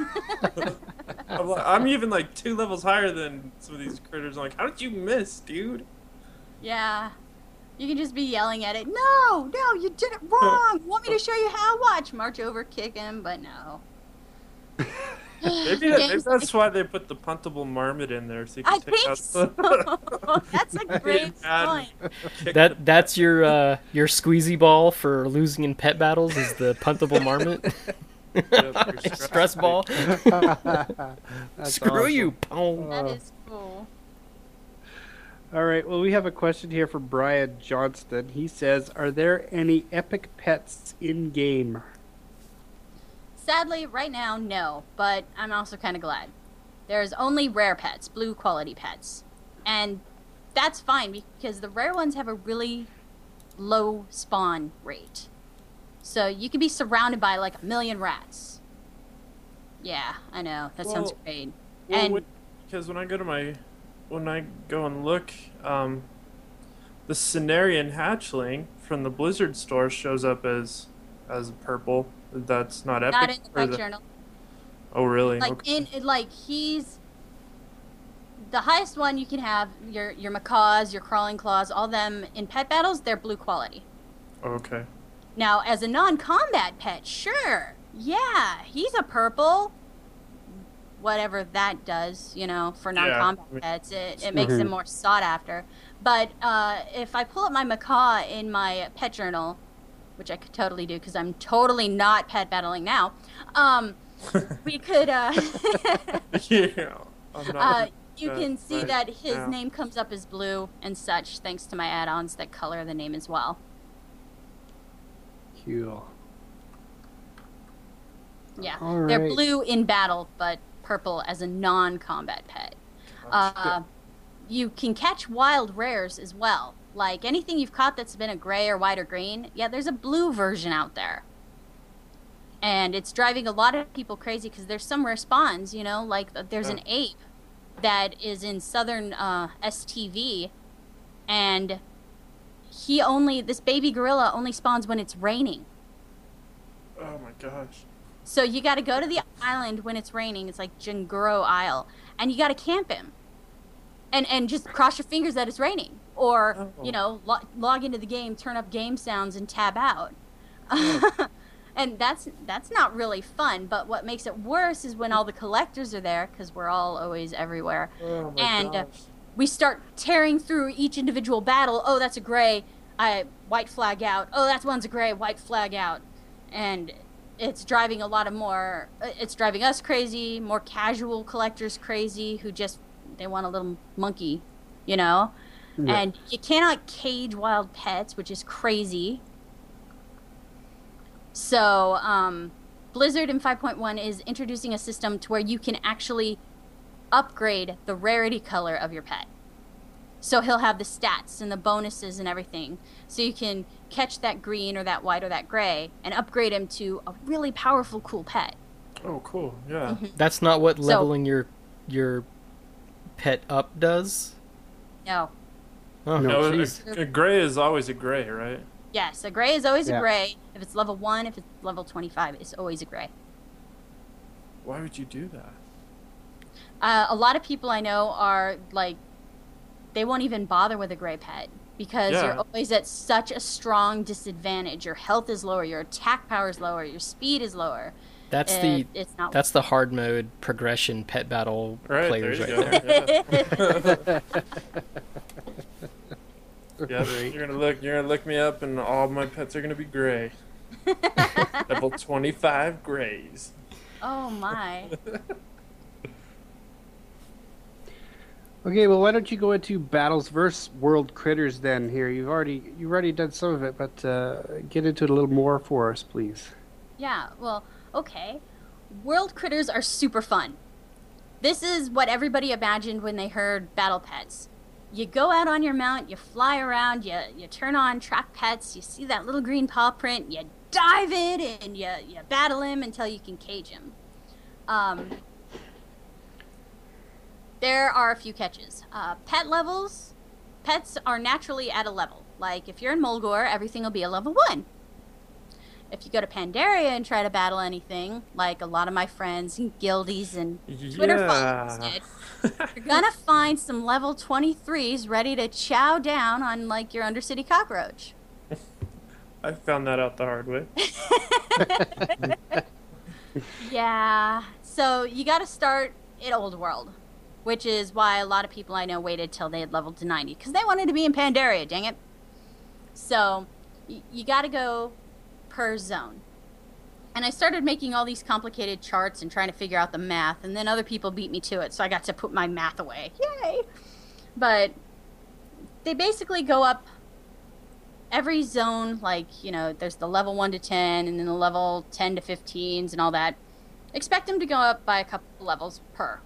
I'm, like, I'm even like two levels higher than some of these critters. I'm like, how did you miss, dude? Yeah. You can just be yelling at it, "No! No, you did it wrong! Want me to show you how? Watch!" March over, kick him, but no. Maybe, that, maybe Games that's why they put the puntable marmot in there, so you can I take think out so. the That's a great Bad. point. kick That that's your uh, your squeezy ball for losing in pet battles is the puntable marmot. the- yeah, your Stress ball. That's Screw awesome. you, pong. That is cool. All right, well, we have a question here from Brian Johnston. He says, are there any epic pets in game? Sadly, right now, no, but I'm also kind of glad. There's only rare pets, blue quality pets. And that's fine because the rare ones have a really low spawn rate. So you can be surrounded by like a million rats. Yeah, I know. That sounds Well, great. Well, And when- because when I go to my, when I go and look, um, the Cenarian hatchling from the Blizzard store shows up as, as purple. That's not epic. not in the or pet the- journal. Oh really? Like Okay. in it- like he's the highest one you can have. Your your macaws, your crawling claws, all them in pet battles. They're blue quality. Okay. Now, as a non-combat pet, sure, yeah, he's a purple. Whatever that does, you know, for Yeah, non-combat I mean- pets, it, it makes them more sought after. But uh, if I pull up my macaw in my pet journal, which I could totally do because I'm totally not pet battling now, um, we could. Uh, yeah. I'm not uh, really you that can see right that his now. name comes up as blue and such, thanks to my add-ons that color the name as well. Cool. Yeah, All they're right. blue in battle, but purple as a non-combat pet. Uh, you can catch wild rares as well. Like anything you've caught that's been a gray or white or green, yeah, there's a blue version out there. And it's driving a lot of people crazy because there's some rare spawns, you know, like uh, there's an ape that is in southern uh, S T V, and he only, this baby gorilla only spawns when it's raining. Oh my gosh. So you got to go to the island when it's raining. It's like Jinguro Isle, and you got to camp him, and and just cross your fingers that it's raining, or Oh. you know lo- log into the game, turn up game sounds, and tab out. And that's that's not really fun. But what makes it worse is when all the collectors are there, because we're all always everywhere, Oh my and uh, gosh. we start tearing through each individual battle. Oh, that's a gray. I white flag out. Oh, that one's a gray. White flag out, and it's driving a lot of more. It's driving us crazy. More casual collectors crazy who just they want a little monkey, you know. Yeah. And you cannot cage wild pets, which is crazy. So, um, Blizzard in five point one is introducing a system to where you can actually upgrade the rarity color of your pet. So he'll have the stats and the bonuses and everything. So you can catch that green or that white or that gray and upgrade him to a really powerful, cool pet. Oh cool. Yeah. That's not what So- leveling your your pet up does. No. Oh, No, jeez. a, a gray is always a gray, right? Yes, a gray is always Yeah. a gray. If it's level one, if it's level twenty-five, it's always a gray. Why would you do that? Uh, a lot of people I know are like, they won't even bother with a gray pet. because Yeah. you're always at such a strong disadvantage. Your health is lower, your attack power is lower, your speed is lower. That's It- the it's not that's the hard mode progression pet battle Right, players there right you there. go. Yeah. Yeah, you're gonna look. You're gonna look me up, and all my pets are gonna be gray. Level twenty-five grays. Oh my. Okay, well, why don't you go into battles versus world critters then? Here, you've already you've already done some of it, but uh, get into it a little more for us, please. Yeah, well, okay. World critters are super fun. This is what everybody imagined when they heard battle pets. You go out on your mount, you fly around, you you turn on track pets, you see that little green paw print, you dive in and you, you battle him until you can cage him. Um, there are a few catches. Uh, pet levels, pets are naturally at a level. Like if you're in Mulgore, everything will be a level one. If you go to Pandaria and try to battle anything, like a lot of my friends and guildies and Twitter followers Yeah. did, you're gonna find some level twenty-threes ready to chow down on like your Undercity cockroach. I found that out the hard way. Yeah, so you gotta start at Old World, which is why a lot of people I know waited till they had leveled to ninety, because they wanted to be in Pandaria, dang it. So, y- you gotta go per zone. And I started making all these complicated charts and trying to figure out the math, and then other people beat me to it, so I got to put my math away. Yay! But they basically go up every zone, like, you know, there's the level one to ten, and then the level ten to fifteens and all that. Expect them to go up by a couple levels per.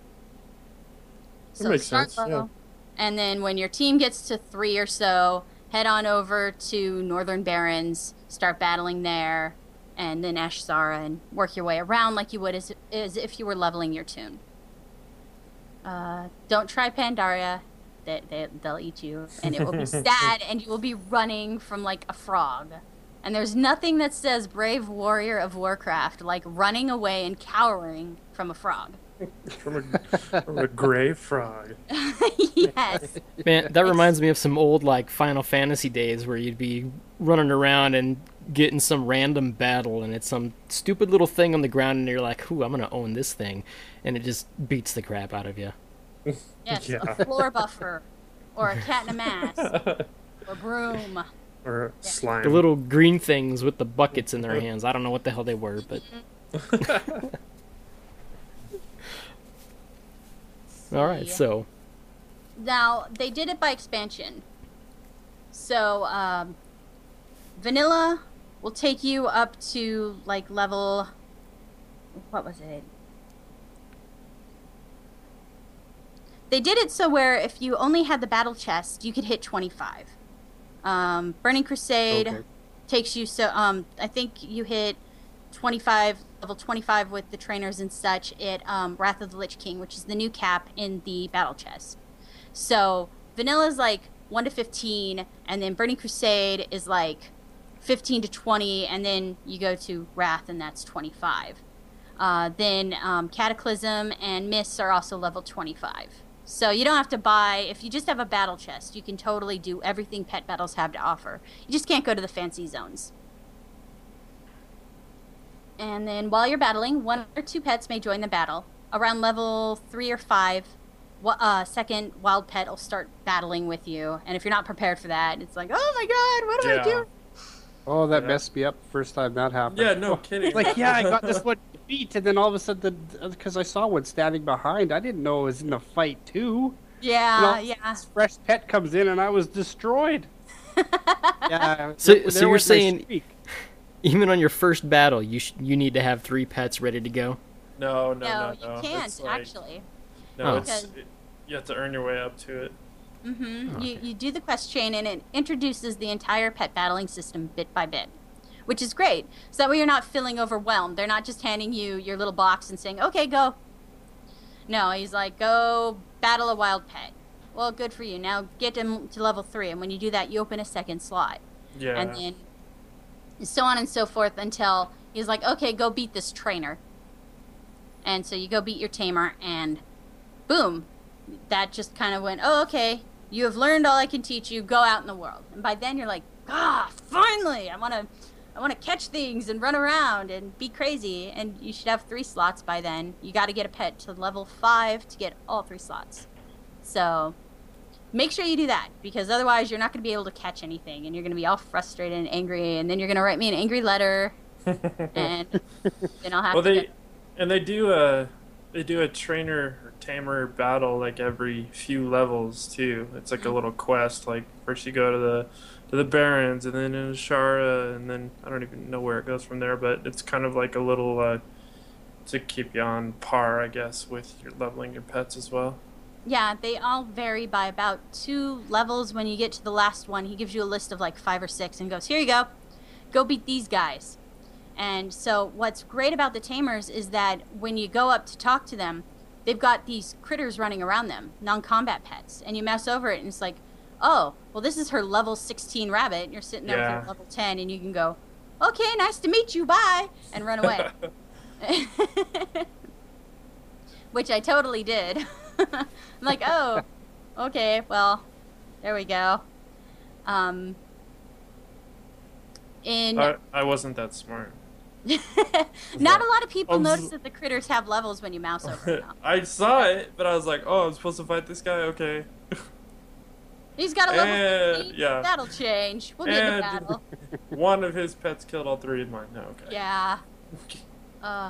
That makes start sense, low, and then when your team gets to three or so, head on over to Northern Barrens, start battling there, and then Ashzara, and work your way around like you would as, as if you were leveling your tune. Uh, don't try Pandaria. They, they, they'll eat you, and it will be sad, and you will be running from, like, a frog. And there's nothing that says brave warrior of Warcraft like running away and cowering from a frog. From a, from a gray frog. Yes. Man, that reminds me of some old like Final Fantasy days where you'd be running around and getting some random battle, and it's some stupid little thing on the ground, and you're like, "Ooh, I'm gonna own this thing," and it just beats the crap out of you. Yes, Yeah. a floor buffer, or a cat in a mask, or broom. Or slime. The little green things with the buckets in their hands. I don't know what the hell they were, but all right. See. So Now, they did it by expansion. So, um, vanilla will take you up to, like, level... What was it? They did it so where if you only had the battle chest, you could hit twenty-five. Um, Burning Crusade Okay. takes you so... Um, I think you hit twenty-five, level twenty-five with the trainers and such at um, Wrath of the Lich King, which is the new cap in the battle chest. So Vanilla's like one to fifteen, and then Burning Crusade is like fifteen to twenty, and then you go to Wrath, and that's twenty-five. Uh, then um, Cataclysm and Mists are also level twenty-five. So you don't have to buy, if you just have a battle chest, you can totally do everything pet battles have to offer. You just can't go to the fancy zones. And then while you're battling, one or two pets may join the battle. Around level three or five, wa- uh, second wild pet will start battling with you. And if you're not prepared for that, it's like, oh my god, what do I Yeah. do? Oh, that Yeah. messed me up the first time that happened. Yeah, no kidding. Like, yeah, I got this one beat, and then all of a sudden, because I saw one standing behind, I didn't know it was in a fight too. Yeah, Well, yeah. This fresh pet comes in, and I was destroyed. Yeah. So- there so you're went my saying- streak. even on your first battle, you sh- you need to have three pets ready to go. no, no, No, no, no. you can't, It's like- actually. No, Oh. it's, it, you have to earn your way up to it. Mm-hmm. You, you do the quest chain, and it introduces the entire pet battling system bit by bit, which is great. So that way you're not feeling overwhelmed. They're not just handing you your little box and saying, okay, go. No, he's like, go battle a wild pet. Well, good for you. Now get him to level three, and when you do that, you open a second slot. Yeah. And then so on and so forth until he's like, okay, go beat this trainer. And so you go beat your tamer, and boom. That just kind of went, oh, okay. You have learned all I can teach you. Go out in the world. And by then you're like, ah, finally! I want to, I want to catch things and run around and be crazy. And you should have three slots by then. You got to get a pet to level five to get all three slots. So make sure you do that, because otherwise you're not going to be able to catch anything, and you're going to be all frustrated and angry, and then you're going to write me an angry letter, and then I'll have well, to. they Get... and they do a they do a trainer or tamer battle like every few levels too. It's like a little quest. Like first you go to the to the Barrens, and then in Ashara, and then I don't even know where it goes from there. But it's kind of like a little uh, to keep you on par, I guess, with your leveling your pets as well. Yeah, they all vary by about two levels. When you get to the last one, he gives you a list of like five or six and goes, here you go. Go beat these guys. And so what's great about the tamers is that when you go up to talk to them, they've got these critters running around them, non-combat pets. And you mouse over it and it's like, oh, well, this is her level sixteen rabbit. And you're sitting there Yeah. with her level ten, and you can go, okay, nice to meet you, bye, and run away. Which I totally did. I'm like, oh, okay, well, there we go. Um, in I, I wasn't that smart. not a lot of people I'm s- notice that the critters have levels when you mouse over them. I saw it, but I was like, oh, I'm supposed to fight this guy? Okay. He's got a level And- fifteen. yeah. That'll change. We'll get into And battle. one of his pets killed all three of mine. No, okay. Yeah. Uh,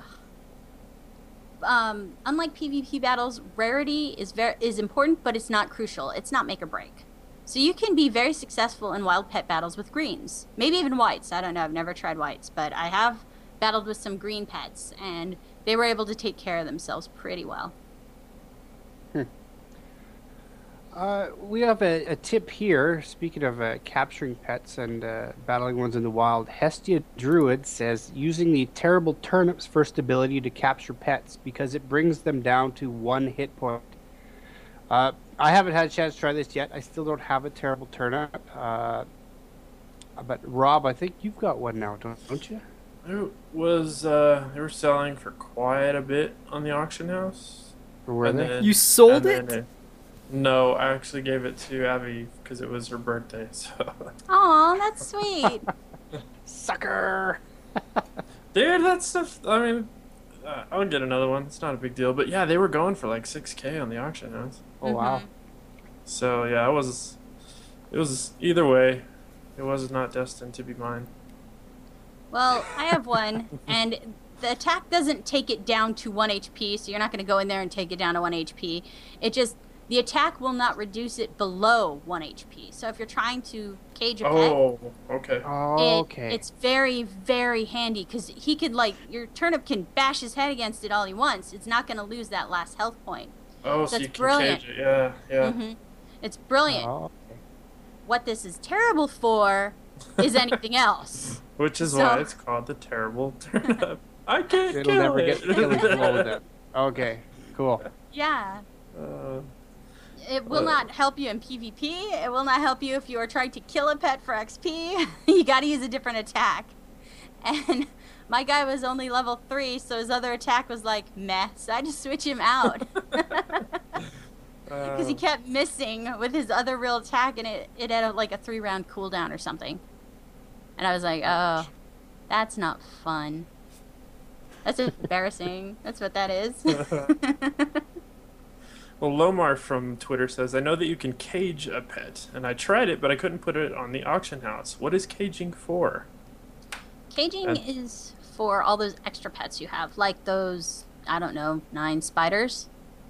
um, unlike PvP battles, rarity is very is important, but it's not crucial. It's not make or break. So you can be very successful in wild pet battles with greens, maybe even whites. I don't know. I've never tried whites, but I have battled with some green pets, and they were able to take care of themselves pretty well. Uh, we have a, a tip here. Speaking of uh, capturing pets and uh, battling ones in the wild, Hestia Druid says using the terrible turnip's first ability to capture pets because it brings them down to one hit point. Uh, I haven't had a chance to try this yet. I still don't have a terrible turnip. Uh, but Rob, I think you've got one now, don't, don't you? It was, uh, they were selling for quite a bit on the auction house. Or were And they? then- You sold and then it? No, I actually gave it to Abby because it was her birthday. So, Aw, that's sweet. Sucker! dude, that stuff. I mean, uh, I'll get another one. It's not a big deal. But yeah, they were going for like six K on the auction house. Oh, wow. Mhm. So yeah, it was. It was either way. It was not destined to be mine. Well, I have one, and the attack doesn't take it down to one H P, so you're not going to go in there and take it down to one H P. It just, the attack will not reduce it below one H P. So if you're trying to cage a pet, Oh, okay. Oh, it- okay. it's very, very handy, because he could, like, your turnip can bash his head against it all he wants. It's not going to lose that last health point. Oh, so That's you can brilliant. cage it. Yeah, yeah. hmm It's brilliant. Oh, What this is terrible for is anything else. Which is So- why it's called the terrible turnip. I can't it'll kill never it. get killing blow with it. Okay, cool. Yeah. Uh, It will Uh, not help you in PvP. It will not help you if you are trying to kill a pet for X P. You gotta use a different attack. And my guy was only level three, so his other attack was like, meh. So I just switch him out. Because he uh, kept missing with his other real attack, and it, it had a, like a three round cooldown or something. And I was like, oh, that's not fun. That's embarrassing. That's what that is. Well, Lomar from Twitter says, I know that you can cage a pet, and I tried it, but I couldn't put it on the auction house. What is caging for? Caging Uh, is for all those extra pets you have, like those, I don't know, nine spiders.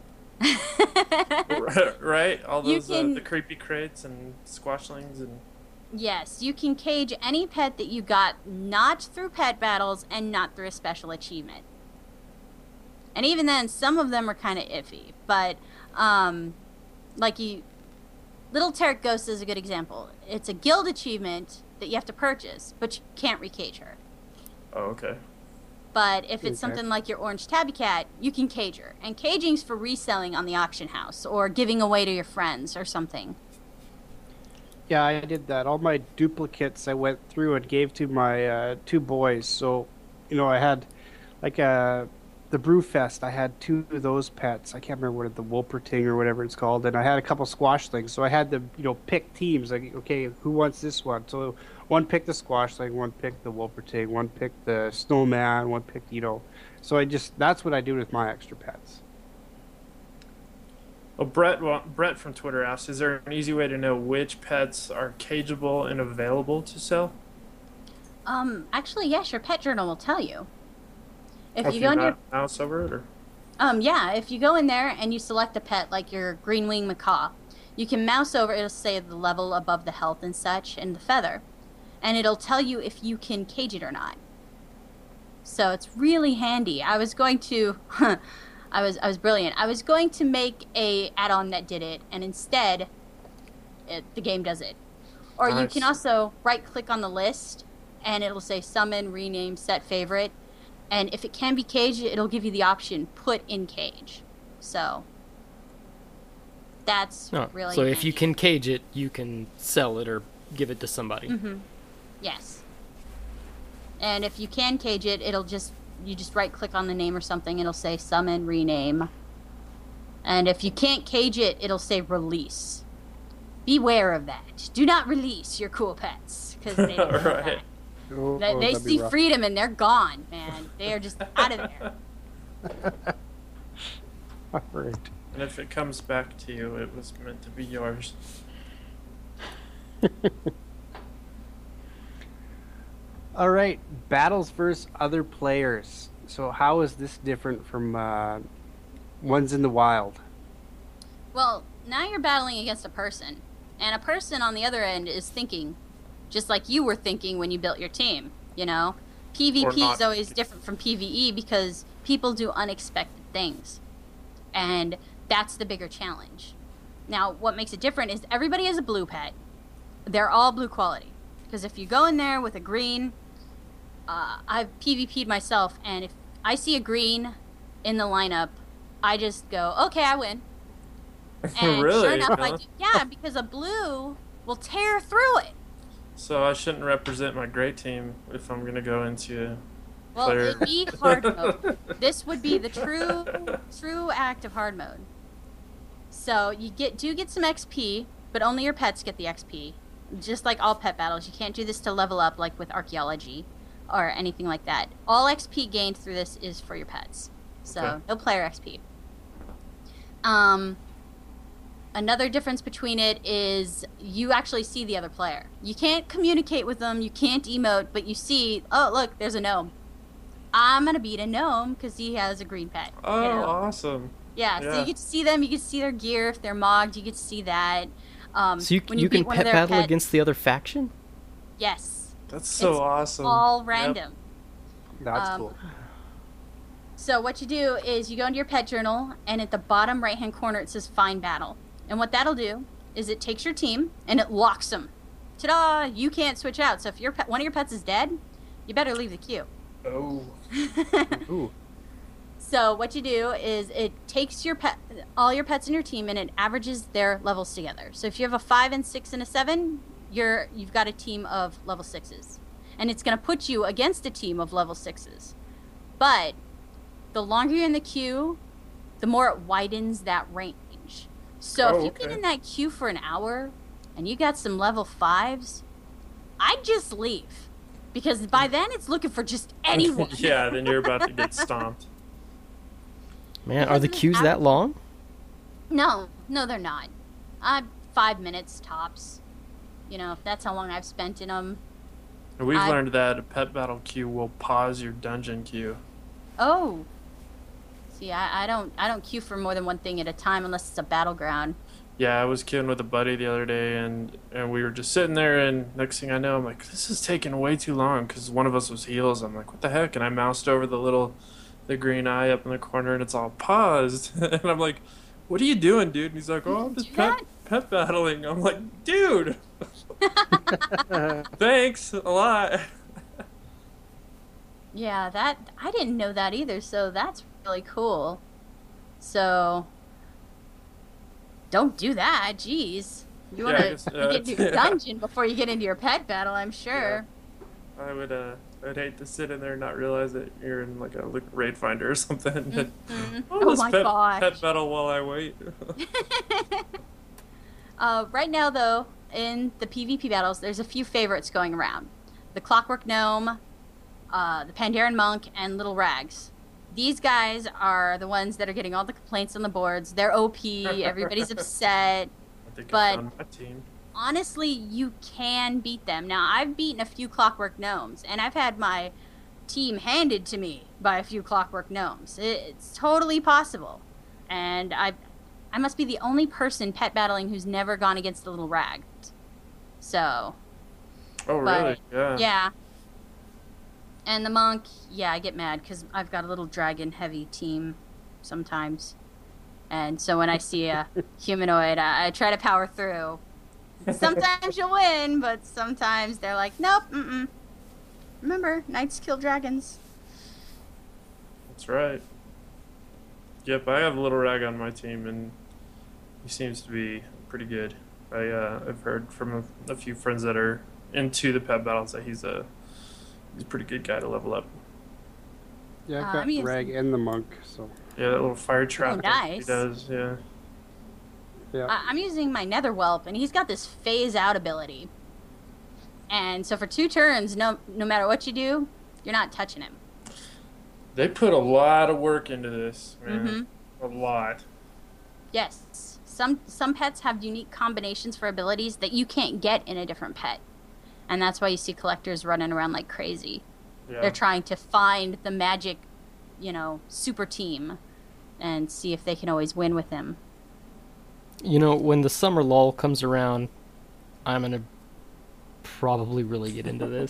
Right? All You those, can- uh, the creepy crates and squashlings and... Yes, you can cage any pet that you got not through pet battles and not through a special achievement. And even then, some of them are kind of iffy. But, um, like you... Little Tarot Ghost is a good example. It's a guild achievement that you have to purchase, but you can't recage her. Oh, okay. But if it's Okay. something like your orange tabby cat, you can cage her. And caging's for reselling on the auction house or giving away to your friends or something. Yeah, I did that. All my duplicates I went through and gave to my uh, two boys. So, you know, I had like a the Brewfest, I had two of those pets. I can't remember what the Wolperting or whatever it's called, and I had a couple squash things. So I had to, you know, pick teams. Like, okay, who wants this one? So one picked the squash thing, one picked the Wolperting, one picked the snowman, one picked, you know. So I just that's what I do with my extra pets. Well, Brett, well, Brett from Twitter asked, is there an easy way to know which pets are cageable and available to sell? Um, actually, yes, your pet journal will tell you. If If you you go in your not mouse over it, or Um, yeah, if you go in there and you select a pet like your green wing macaw, you can mouse over, it'll say the level above the health and such and the feather, and it'll tell you if you can cage it or not. So it's really handy. I was going to, I was I was brilliant. I was going to make a add-on that did it, and instead, it, the game does it. Or you Nice. can also right-click on the list, and it'll say summon, rename, set favorite. And if it can be caged, it'll give you the option put in cage. So that's Oh, really so if you handy. can cage it, you can sell it or give it to somebody. Mm-hmm. Yes. And if you can cage it, it'll just you just right click on the name or something, it'll say summon, rename. And if you can't cage it, it'll say release. Beware of that. Do not release your cool pets because they don't know Right. that. Oh, They, oh, they that'd be see rough. freedom and they're gone, man. They are just out of there. All right. and if it comes back to you, it was meant to be yours. All right, battles versus other players. So how is this different from uh, ones in the wild? Well, now you're battling against a person, and a person on the other end is thinking, just like you were thinking when you built your team. You know, Or PvP not. is always different from PvE because people do unexpected things, and that's the bigger challenge. Now, what makes it different is everybody has a blue pet. They're all blue quality, because if you go in there with a green, uh, I've PvP'd myself, and if I see a green in the lineup, I just go, okay, I win. And Really? sure enough, I Huh? do. Yeah, because a blue will tear through it. So I shouldn't represent my great team if I'm gonna go into. Well, Player. it'd be hard mode. This would be the true, true active hard mode. So you get do get some X P, but only your pets get the X P. Just like all pet battles, you can't do this to level up like with archaeology or anything like that. All X P gained through this is for your pets. So Okay. no player X P. Um, another difference between it is you actually see the other player. You can't communicate with them, you can't emote, but you see, oh look, there's a gnome. I'm gonna beat a gnome because he has a green pet. Oh, you know? awesome! Yeah, so yeah. you get to see them, you get to see their gear, if they're mogged, you get to see that. Um, So you, when you, beat can one of pet their battle pets- against the other faction? Yes, That's so It's awesome. all Yep. random. That's Um, cool. So what you do is you go into your pet journal, and at the bottom right-hand corner it says Find Battle. And what that'll do is it takes your team and it locks them. Ta-da! You can't switch out. So if your pet, one of your pets is dead, you better leave the queue. Oh, Ooh. So what you do is it takes your pet, all your pets in your team, and it averages their levels together. So if you have a five and six and a seven, you're you've got a team of level sixes, and it's going to put you against a team of level sixes. But the longer you're in the queue, the more it widens that range. So Oh, if you've been okay. in that queue for an hour and you got some level fives, I'd just leave. Because by then it's looking for just anyone. yeah. Then you're about to get stomped. Man, are the Because queues av- that long? No, no, they're not. Uh, five minutes tops. You know, that's how long I've spent in them. And we've I- learned that a pet battle queue will pause your dungeon queue. Oh, see, I, I don't, I don't queue for more than one thing at a time unless it's a battleground. Yeah, I was queuing with a buddy the other day, and and we were just sitting there, and next thing I know, I'm like, this is taking way too long because one of us was heals. I'm like, what the heck? And I moused over the little, the green eye up in the corner, and it's all paused. And I'm like, what are you doing, dude? And he's like, oh, I'm just Do pet that? pet battling. I'm like, dude, thanks a lot. Yeah, that I didn't know that either. So that's really cool. So don't do that. Jeez, you Yeah, want I guess, to uh, get into your yeah. dungeon before you get into your pet battle. I'm sure. I would uh, I'd hate to sit in there and not realize that you're in like a like, raid finder or something. Mhm. oh, Oh let's my pet, gosh. pet battle while I wait. Uh, right now, though, in the PvP battles, there's a few favorites going around. The Clockwork Gnome, uh, the Pandaren Monk, and Little Rags. These guys are the ones that are getting all the complaints on the boards. They're O P, everybody's upset. I think But- I've done my team. Honestly, you can beat them. Now, I've beaten a few Clockwork Gnomes, and I've had my team handed to me by a few Clockwork Gnomes. It, it's totally possible. And I I must be the only person pet battling who's never gone against the Little Rag. So, Oh but- really? Yeah. yeah. And the Monk, yeah, I get mad because I've got a little dragon-heavy team sometimes. And so when I see a humanoid, I, I try to power through. Sometimes you'll win, but sometimes they're like, nope, mm-mm. Remember, knights kill dragons. That's right. Yep, I have a little rag on my team, and he seems to be pretty good. I uh, I've heard from a, a few friends that are into the pet battles that he's a he's a pretty good guy to level up. Yeah, I've Uh, got I mean, it's- Rag and the Monk, so Yeah, that little fire trap that he nice. does. Yeah. yeah. I- I'm using my Nether Whelp, and he's got this phase out ability. And so for two turns, no no matter what you do, you're not touching him. They put a lot of work into this, man. Mm-hmm. A lot. Yes. Some some pets have unique combinations for abilities that you can't get in a different pet. And that's why you see collectors running around like crazy. Yeah. They're trying to find the magic, you know, super team and see if they can always win with him. You know, when the summer lull comes around, I'm gonna probably really get into this.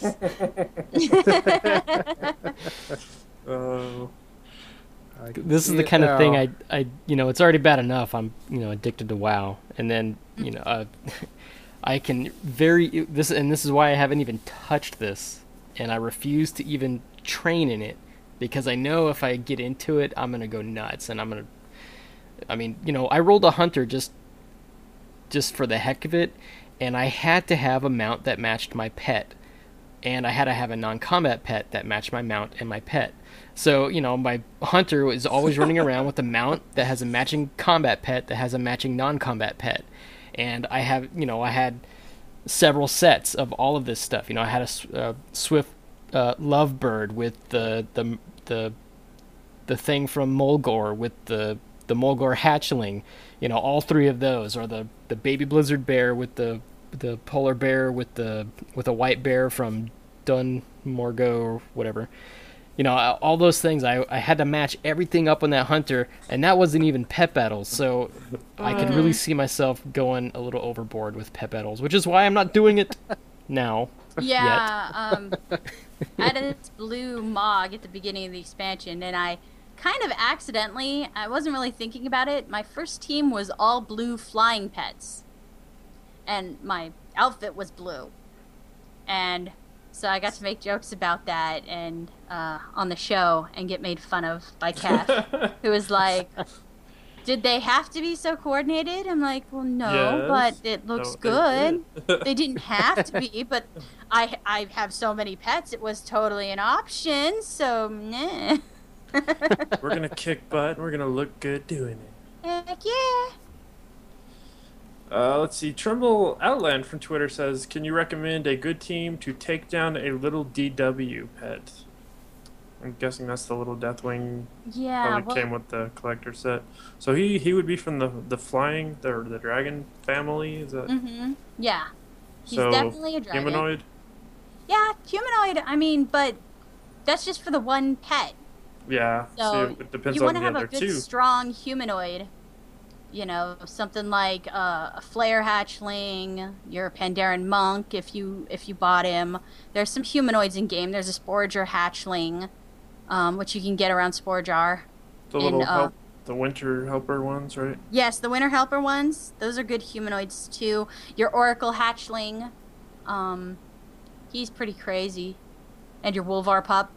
Oh. I can This is see the it kind of thing now. I, I, you know, it's already bad enough. I'm, you know, addicted to WoW, and then, you know, uh, I can very this, and this is why I haven't even touched this, and I refuse to even train in it because I know if I get into it, I'm gonna go nuts, and I'm gonna. I mean, you know, I rolled a hunter just, just for the heck of it, and I had to have a mount that matched my pet, and I had to have a non-combat pet that matched my mount and my pet. So, you know, my hunter is always running around with a mount that has a matching combat pet that has a matching non-combat pet. And I have, you know, I had several sets of all of this stuff. You know, I had a s- uh, Swift uh, Lovebird with the, the, the, the thing from Mulgore with the, the Mulgore hatchling. You know, all three of those, or the, the baby blizzard bear with the, the polar bear with the, with a white bear from Dun Morgo or whatever. You know, all those things, I, I had to match everything up on that hunter, and that wasn't even pet battles, so I could really see myself going a little overboard with pet battles, which is why I'm not doing it now. Yeah, um, I had this blue Mog at the beginning of the expansion, and I kind of accidentally, I wasn't really thinking about it, my first team was all blue flying pets. And my outfit was blue. And so I got to make jokes about that and uh, on the show and get made fun of by Kath, who was like, did they have to be so coordinated? I'm like, well, no, Yes. but it looks No, good. they did. They didn't have to be, but I I have so many pets, it was totally an option, so meh. We're gonna kick butt and we're gonna look good doing it. Heck yeah. Uh, let's see. Trumbull Outland from Twitter says, "Can you recommend a good team to take down a little D W pet?" I'm guessing that's the little Deathwing. Yeah, Probably well, came with the collector set. So he he would be from the the flying the the dragon family. Is that mm-hmm. Yeah. He's so definitely a dragon. humanoid? Yeah, humanoid, I mean, but that's just for the one pet. Yeah. So see, it depends you on want to the have other a good, two. strong humanoid. You know, something like uh, a flare hatchling, your Pandaren monk. If you if you bought him, there's some humanoids in game. There's a Sporager hatchling, um, which you can get around Sporager. The little in, uh, help, the winter helper ones, right? Yes, the Winter Helper ones. Those are good humanoids too. Your Oracle hatchling, um, he's pretty crazy, and your Wolvar pup.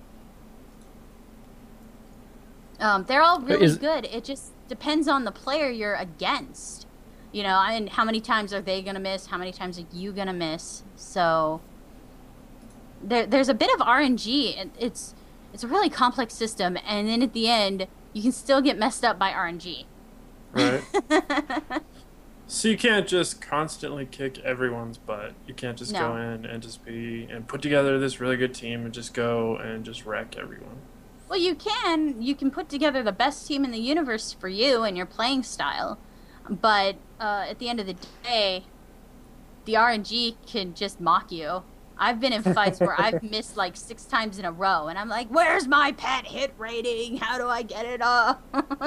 Um, they're all really Is- good. It just depends on the player you're against. You know, and how many times are they gonna miss? How many times are you gonna miss? So, there, there's a bit of R N G. And it's it's a really complex system, and then at the end, you can still get messed up by R N G. Right. So you can't just constantly kick everyone's butt. You can't just No. go in and just be and put together this really good team and just go and just wreck everyone. Well, you can. You can put together the best team in the universe for you and your playing style, but uh, at the end of the day, the R N G can just mock you. I've been in fights where I've missed like six times in a row, and I'm like, "Where's my pet hit rating? How do I get it up?"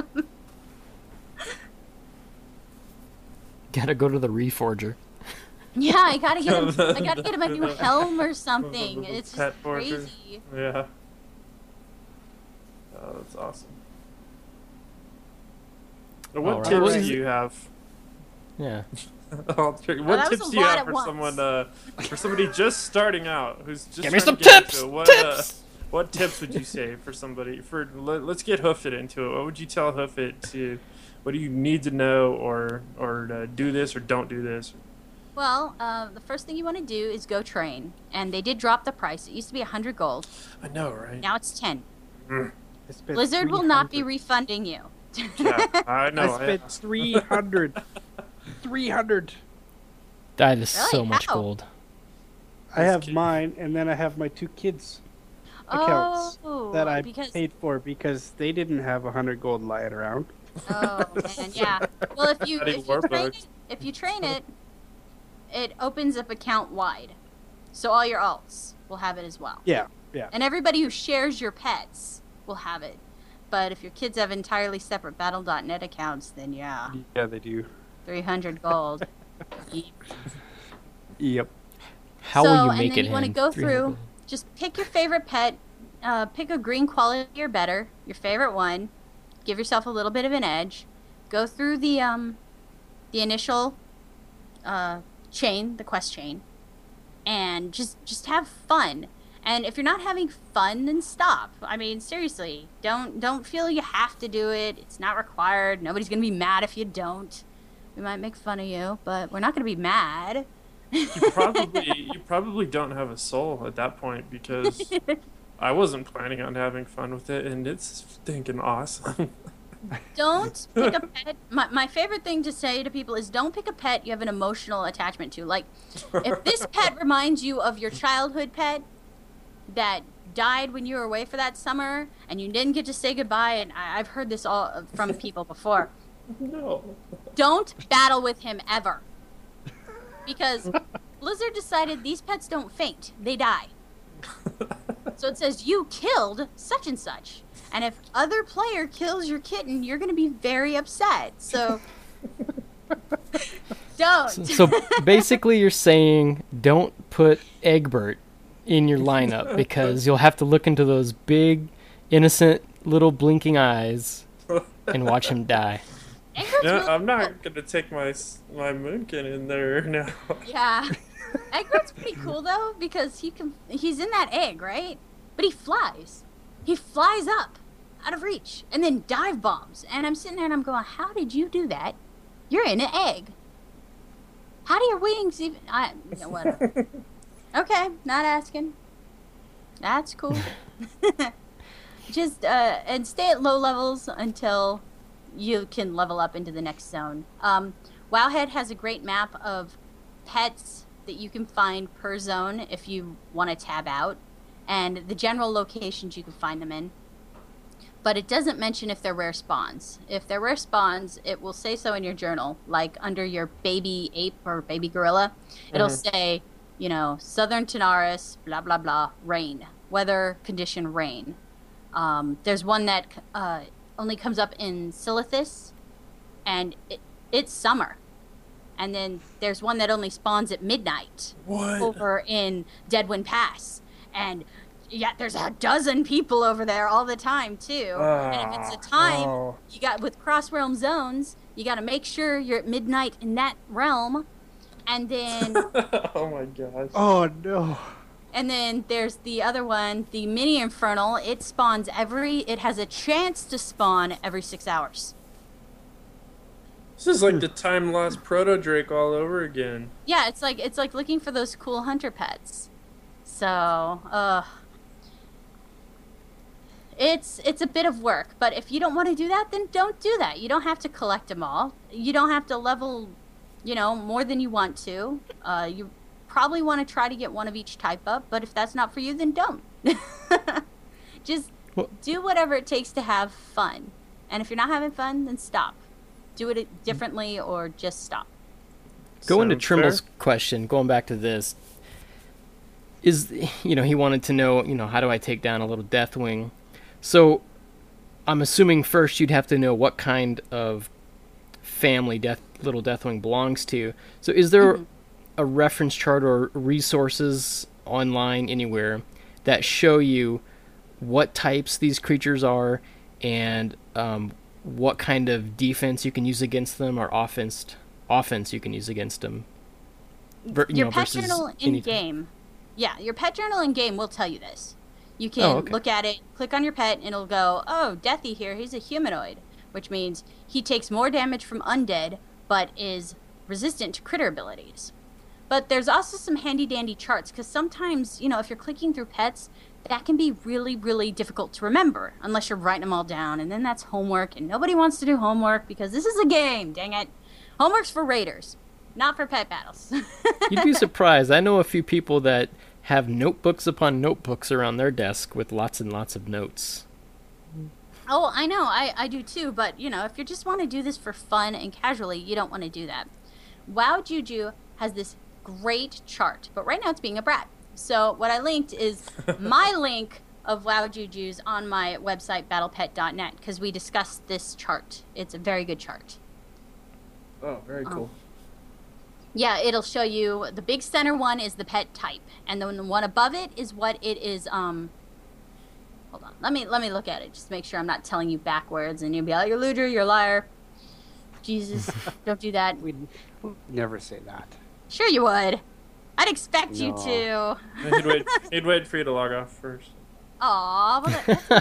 Gotta go to the Reforger. Yeah, I gotta get him. I gotta get him a new helm or something. The- the It's pet just forger. crazy. Yeah. Oh, that's awesome. Now, what Alright. tips What do is- you have? Yeah. Oh, trick- that what was tips a do you lot have at for once. someone uh, for somebody just starting out who's just Give me trying some to get tips! into it? What, uh, Tips! what tips would you say for somebody for let, let's get Hoofit into it. What would you tell Hoofit to what do you need to know or or uh, do this or don't do this? Well, uh, the first thing you want to do is go train, and they did drop the price. It used to be a hundred gold. I know, right? Now it's ten. Mm. I spent Blizzard will not be three hundred. refunding you. Yeah, I know. I spent asked. three hundred. three hundred. That is Really? so much How? gold. I have kidding. mine, and then I have my two kids' accounts Oh, that I because paid for because they didn't have a hundred gold lying around. oh man, yeah. Well, if you Bloody if you train Warbucks. it, if you train it, it opens up account wide, so all your alts will have it as well. Yeah, yeah. And everybody who shares your pets will have it. But if your kids have entirely separate battle dot net accounts, then yeah, Yeah, they do. three hundred gold. Yeet. Yep. How so, will you and make then it you want to in go three hundred through, gold? just pick your favorite pet, uh, pick a green quality or better, your favorite one, give yourself a little bit of an edge, go through the um, the initial uh, chain, the quest chain, and just just have fun. And if you're not having fun, then stop. I mean, seriously, don't don't feel you have to do it. It's not required. Nobody's gonna be mad if you don't. We might make fun of you, but we're not gonna be mad. You probably you probably don't have a soul at that point because I wasn't planning on having fun with it, and it's stinking awesome. Don't pick a pet. My, my favorite thing to say to people is don't pick a pet you have an emotional attachment to. Like, if this pet reminds you of your childhood pet that died when you were away for that summer and you didn't get to say goodbye, and I, I've heard this all from people before, No. don't battle with him ever. Because Blizzard decided these pets don't faint, they die. So it says you killed such and such. And if other player kills your kitten, you're going to be very upset. So don't. So basically, you're saying don't put Egbert in your lineup because you'll have to look into those big, innocent little blinking eyes and watch him die. Egbert's No, really I'm cool. not gonna take my s- my Moonkin in there now. Yeah. Egbert's pretty cool though because he can he's in that egg, right? But he flies. He flies up out of reach and then dive bombs. And I'm sitting there and I'm going, "How did you do that? You're in an egg. How do your wings even I no, whatever." Okay, not asking. That's cool. Just uh and stay at low levels until you can level up into the next zone. Um, Wowhead has a great map of pets that you can find per zone if you want to tab out, and the general locations you can find them in. But it doesn't mention if they're rare spawns. If they're rare spawns, it will say so in your journal, like under your baby ape or baby gorilla. It'll Mhm. say, you know, Southern Tanaris, blah, blah, blah, rain. Weather condition rain. Um, there's one that uh, only comes up in Silithus, and it, it's summer. And then there's one that only spawns at midnight What? over in Deadwind Pass. And yeah, there's a dozen people over there all the time, too. and if it's a time, Oh. you got with cross realm zones, you got to make sure you're at midnight in that realm. And then Oh my gosh. Oh no. And then there's the other one, the mini infernal. It spawns every. It has a chance to spawn every six hours. This is like the time lost proto Drake all over again. Yeah, it's like it's like looking for those cool hunter pets. So, uh, it's it's a bit of work. But if you don't want to do that, then don't do that. You don't have to collect them all. You don't have to level, you know, more than you want to. Uh, you probably want to try to get one of each type up. But if that's not for you, then don't. Just Well- do whatever it takes to have fun. And if you're not having fun, then stop. Do it differently or just stop. Going to Sounds Trimble's fair. question, going back to this, is, you know, he wanted to know, you know, how do I take down a little Deathwing? So I'm assuming first you'd have to know what kind of family Death little Deathwing belongs to. So is there a reference chart or resources online anywhere that show you what types these creatures are and um, what kind of defense you can use against them or offense offense you can use against them? Ver- you Your know, pet versus journal in anything. game, yeah, your pet journal in game will tell you this. You can Oh, okay. look at it, click on your pet, and it'll go, oh, Deathy here, he's a humanoid, which means he takes more damage from undead, but is resistant to critter abilities. But there's also some handy dandy charts, because sometimes, you know, if you're clicking through pets, that can be really, really difficult to remember, unless you're writing them all down, and then that's homework, and nobody wants to do homework, because this is a game, dang it. Homework's for raiders, not for pet battles. You'd be surprised. I know a few people that have notebooks upon notebooks around their desk with lots and lots of notes. Oh, I know, I, I do too, but, you know, if you just want to do this for fun and casually, you don't want to do that. WoW Juju has this great chart, but right now it's being a brat. So what I linked is my link of WoW Juju's on my website, battle pet dot net, because we discussed this chart. It's a very good chart. Oh, very cool. Yeah, it'll show you the big center one is the pet type, and then the one above it is what it is. Um, hold on, let me let me look at it just to make sure I'm not telling you backwards, and you'll be like, "You're a loser, you're a liar." Jesus, don't do that. We'd never say that. Sure, you would. I'd expect you No. to. he'd, wait, he'd wait for you to log off first. Aw, well,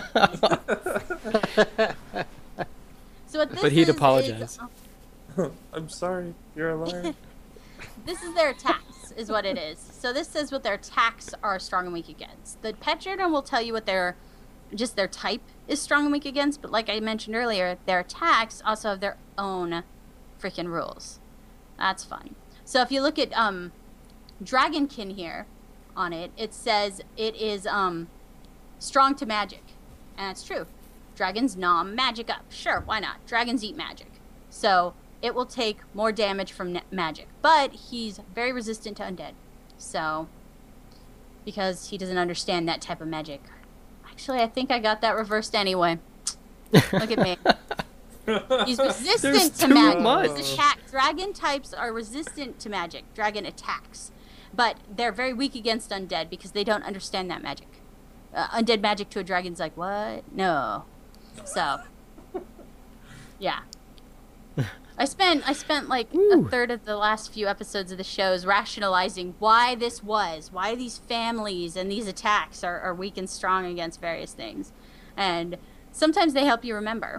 that- so what this But he'd is, apologize. Is, I'm sorry, you're a liar. this is their attacks, is what it is. So this says what their attacks are strong and weak against. The pet journal will tell you what their, just their type is strong and weak against. But like I mentioned earlier, their attacks also have their own freaking rules. That's fun. So if you look at um, Dragonkin here, on it, it says it is um, strong to magic, and that's true. Dragons nom magic up. Sure, why not? Dragons eat magic, so it will take more damage from ne- magic. But he's very resistant to undead, so because he doesn't understand that type of magic. Actually, I think I got that reversed anyway. Look at me. He's resistant There's to too magic. much. His attack, dragon types are resistant to magic. Dragon attacks. But they're very weak against undead because they don't understand that magic. Uh, undead magic to a dragon's like, what? No. So, yeah. I spent I spent like Woo. a third of the last few episodes of the shows rationalizing why this was, why these families and these attacks are, are weak and strong against various things. And sometimes they help you remember.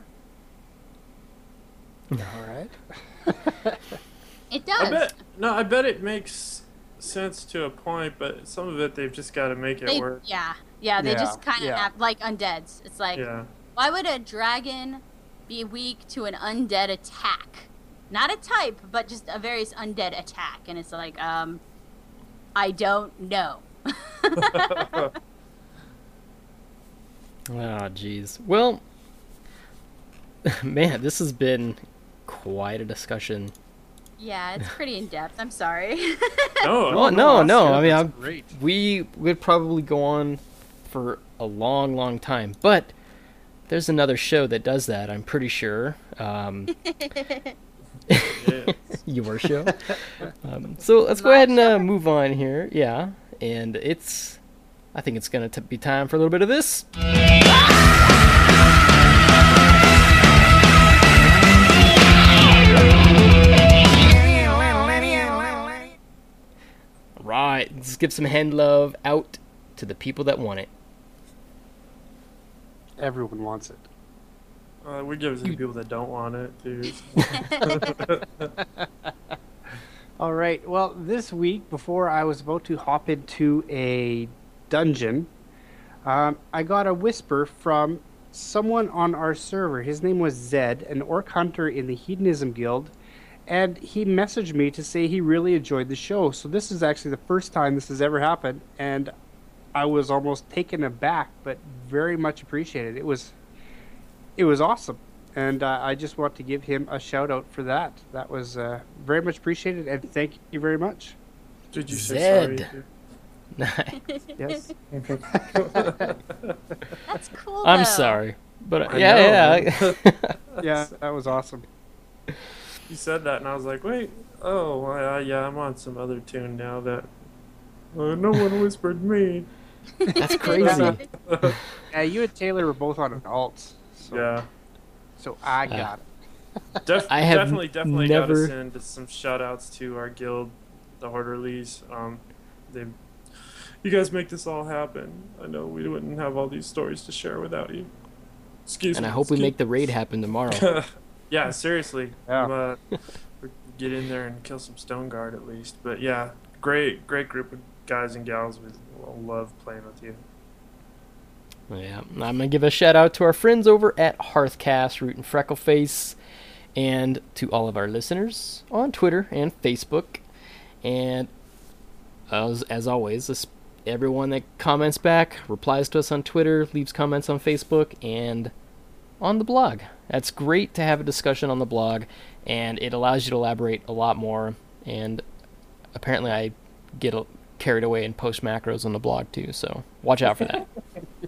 All right. It does. I bet no, I bet it makes sense to a point, but some of it they've just got to make it They- work. yeah, yeah, they Yeah, just kind of yeah. have like undeads. It's like, Yeah. why would a dragon be weak to an undead attack? Not a type, but just a various undead attack. And it's like, um, I don't know. Oh, jeez. Well, man, this has been quite a discussion. Yeah, it's pretty in depth. I'm sorry. No, Well, no, that's no. good. I mean, That's I'm, great. we would probably go on for a long, long time. But there's another show that does that, I'm pretty sure. Um, yeah. your show. Um, so let's go ahead and uh, move on here. Yeah. And it's, I think it's going to be time for a little bit of this. Right. Let's give some hand love out to the people that want it. Everyone wants it. Uh, we give it to the people that don't want it, dude. All right. Well, this week, before I was about to hop into a dungeon, um, I got a whisper from someone on our server. His name was Zed, an orc hunter in the Hedonism Guild, and he messaged me to say he really enjoyed the show. So this is actually the first time this has ever happened, and I was almost taken aback, but very much appreciated. It was, it was awesome, and uh, I just want to give him a shout out for that. That was uh, very much appreciated, and thank you very much. Did you say Zed. sorry? Yes. That's cool. I'm though. sorry, but uh, I yeah, know, yeah. Yeah, that was awesome. You said that, and I was like, wait, oh, uh, yeah, I'm on some other tune now that uh, no one whispered me. That's crazy. Yeah, you and Taylor were both on alts, so, Yeah. so I got it. Def- I have definitely, definitely never- gotta send some shout outs to our guild, the Orderlies. Um, they, you guys make this all happen. I know we wouldn't have all these stories to share without you. Excuse And me. I hope we excuse- make the raid happen tomorrow. Yeah, seriously. Yeah. Um, uh, we get in there and kill some Stone Guard at least. But yeah, great, great group of guys and gals. We love playing with you. Yeah, I'm gonna give a shout out to our friends over at Hearthcast, Root and Freckleface, and to all of our listeners on Twitter and Facebook, and as as always, this, everyone that comments back, replies to us on Twitter, leaves comments on Facebook, and on the blog. That's great to have a discussion on the blog, and it allows you to elaborate a lot more. And apparently, I get a, carried away and post macros on the blog too, so watch out for that.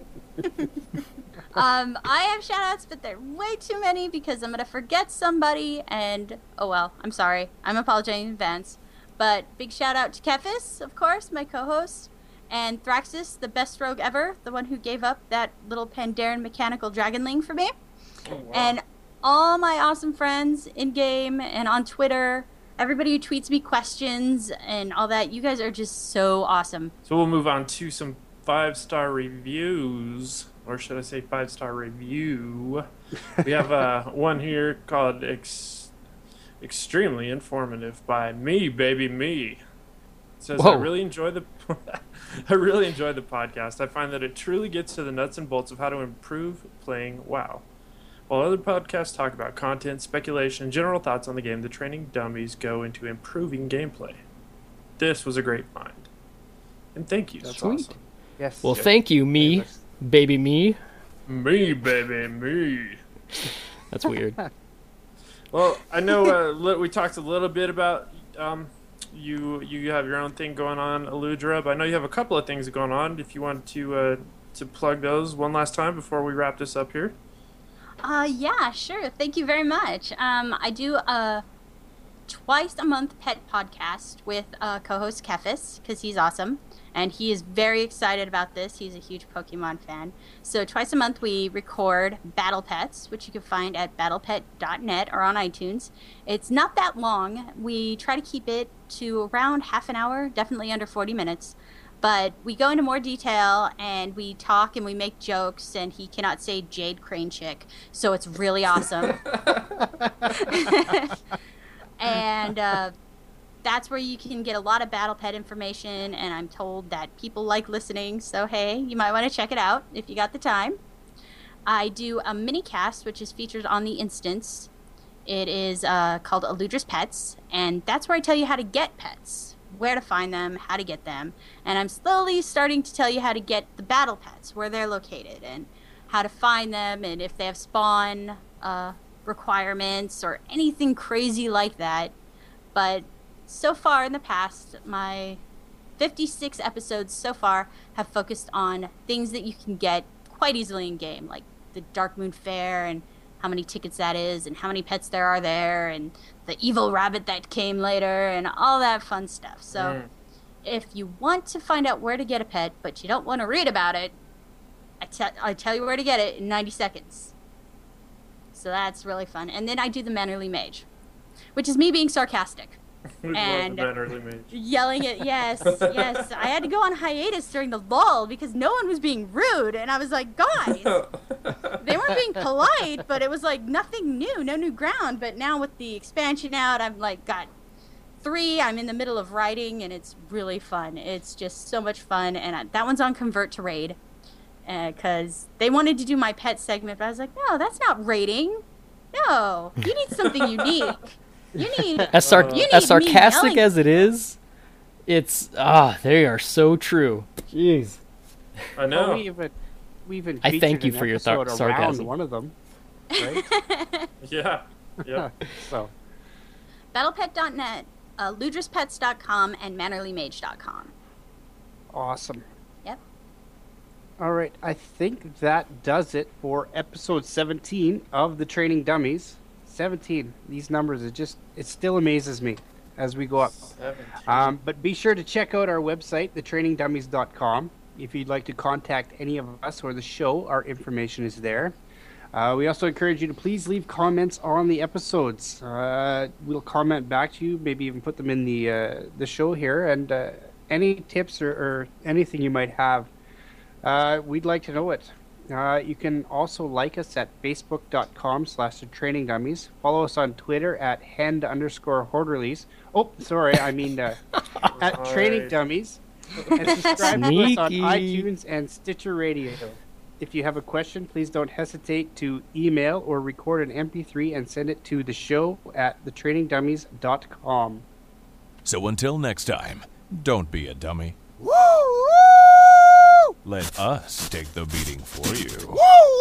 Um, I have shout outs, but they're way too many because I'm going to forget somebody, and oh well, I'm sorry. I'm apologizing in advance. But big shout out to Kefis, of course, my co host, and Thraxis, the best rogue ever, the one who gave up that little Pandaren mechanical dragonling for me. Oh, wow. And all my awesome friends in game and on Twitter, everybody who tweets me questions and all that. You guys are just so awesome. So we'll move on to some five star reviews, or should I say five star review? We have uh, one here called Ex- Extremely Informative by Me, Baby Me. It says, Whoa. I really enjoy the I really enjoy the podcast. I find that it truly gets to the nuts and bolts of how to improve playing WoW. While other podcasts talk about content, speculation, and general thoughts on the game, the Training Dummies go into improving gameplay. This was a great find. And thank you. That's Sweet. awesome. Yes. Well, Yeah. thank you, me, baby me. Me, baby, me. That's weird. Well, I know uh, li- we talked a little bit about um, you. You have your own thing going on, Aludra. But I know you have a couple of things going on. If you want to uh, to plug those one last time before we wrap this up here. Uh, yeah, sure. Thank you very much. Um, I do a twice a month pet podcast with uh, co-host Kefis because he's awesome and he is very excited about this. He's a huge Pokemon fan. So twice a month we record Battle Pets, which you can find at battle pet dot net or on iTunes. It's not that long. We try to keep it to around half an hour, definitely under forty minutes. But we go into more detail, and we talk, and we make jokes, and he cannot say Jade Crane Chick, so it's really awesome. And uh, that's where you can get a lot of Battle Pet information, and I'm told that people like listening, so hey, you might want to check it out if you got the time. I do a mini cast, which is featured on the Instance. It is uh, called Aludra's Pets, and that's where I tell you how to get pets. Where to find them, how to get them, and I'm slowly starting to tell you how to get the battle pets, where they're located, and how to find them, and if they have spawn uh, requirements or anything crazy like that. But so far in the past, my fifty-six episodes so far have focused on things that you can get quite easily in game, like the Dark Moon Fair and how many tickets that is and how many pets there are there and the evil rabbit that came later and all that fun stuff. So Mm. if you want to find out where to get a pet but you don't want to read about it, I, te- I tell you where to get it in ninety seconds. So that's really fun. And then I do the Mannerly Mage, which is me being sarcastic. We love And- the Ben Early Mage. Yelling at, yes, yes. I had to go on hiatus during the lull because no one was being rude. And I was like, guys, they weren't being polite, but it was like nothing new, no new ground. But now with the expansion out, I'm like, got three, I'm in the middle of writing, and it's really fun. It's just so much fun, and I, that one's on Convert to Raid, because uh, they wanted to do my pet segment, but I was like, no, that's not raiding. No, you need something unique. You need as, sar- you need as sarcastic me as it is, it's ah, they are so true. Jeez. I know. Well, we even, we even I thank featured you an for your th- episode sarcasm. around one of them, right? Yeah. Yeah. So, battle pet dot net, uh, ludris pets dot com, and mannerly mage dot com. awesome. Yep. All right, I think that does it for episode seventeen of the Training Dummies. seventeen. These numbers, it just, it still amazes me as we go up. Um, but be sure to check out our website, the training dummies dot com. If you'd like to contact any of us or the show, our information is there. Uh, we also encourage you to please leave comments on the episodes. Uh, we'll comment back to you, maybe even put them in the uh, the show here. And uh, any tips or, or anything you might have, uh, we'd like to know it. Uh, you can also like us at facebook dot com slash the training dummies. Follow us on Twitter at hand underscore horderlies. Oh, sorry, I mean uh, at training dummies. And subscribe to us on Sneaky. iTunes and Stitcher Radio. If you have a question, please don't hesitate to email or record an M P three and send it to the show at the training dummies dot com. So until next time, don't be a dummy. Let us take the beating for you.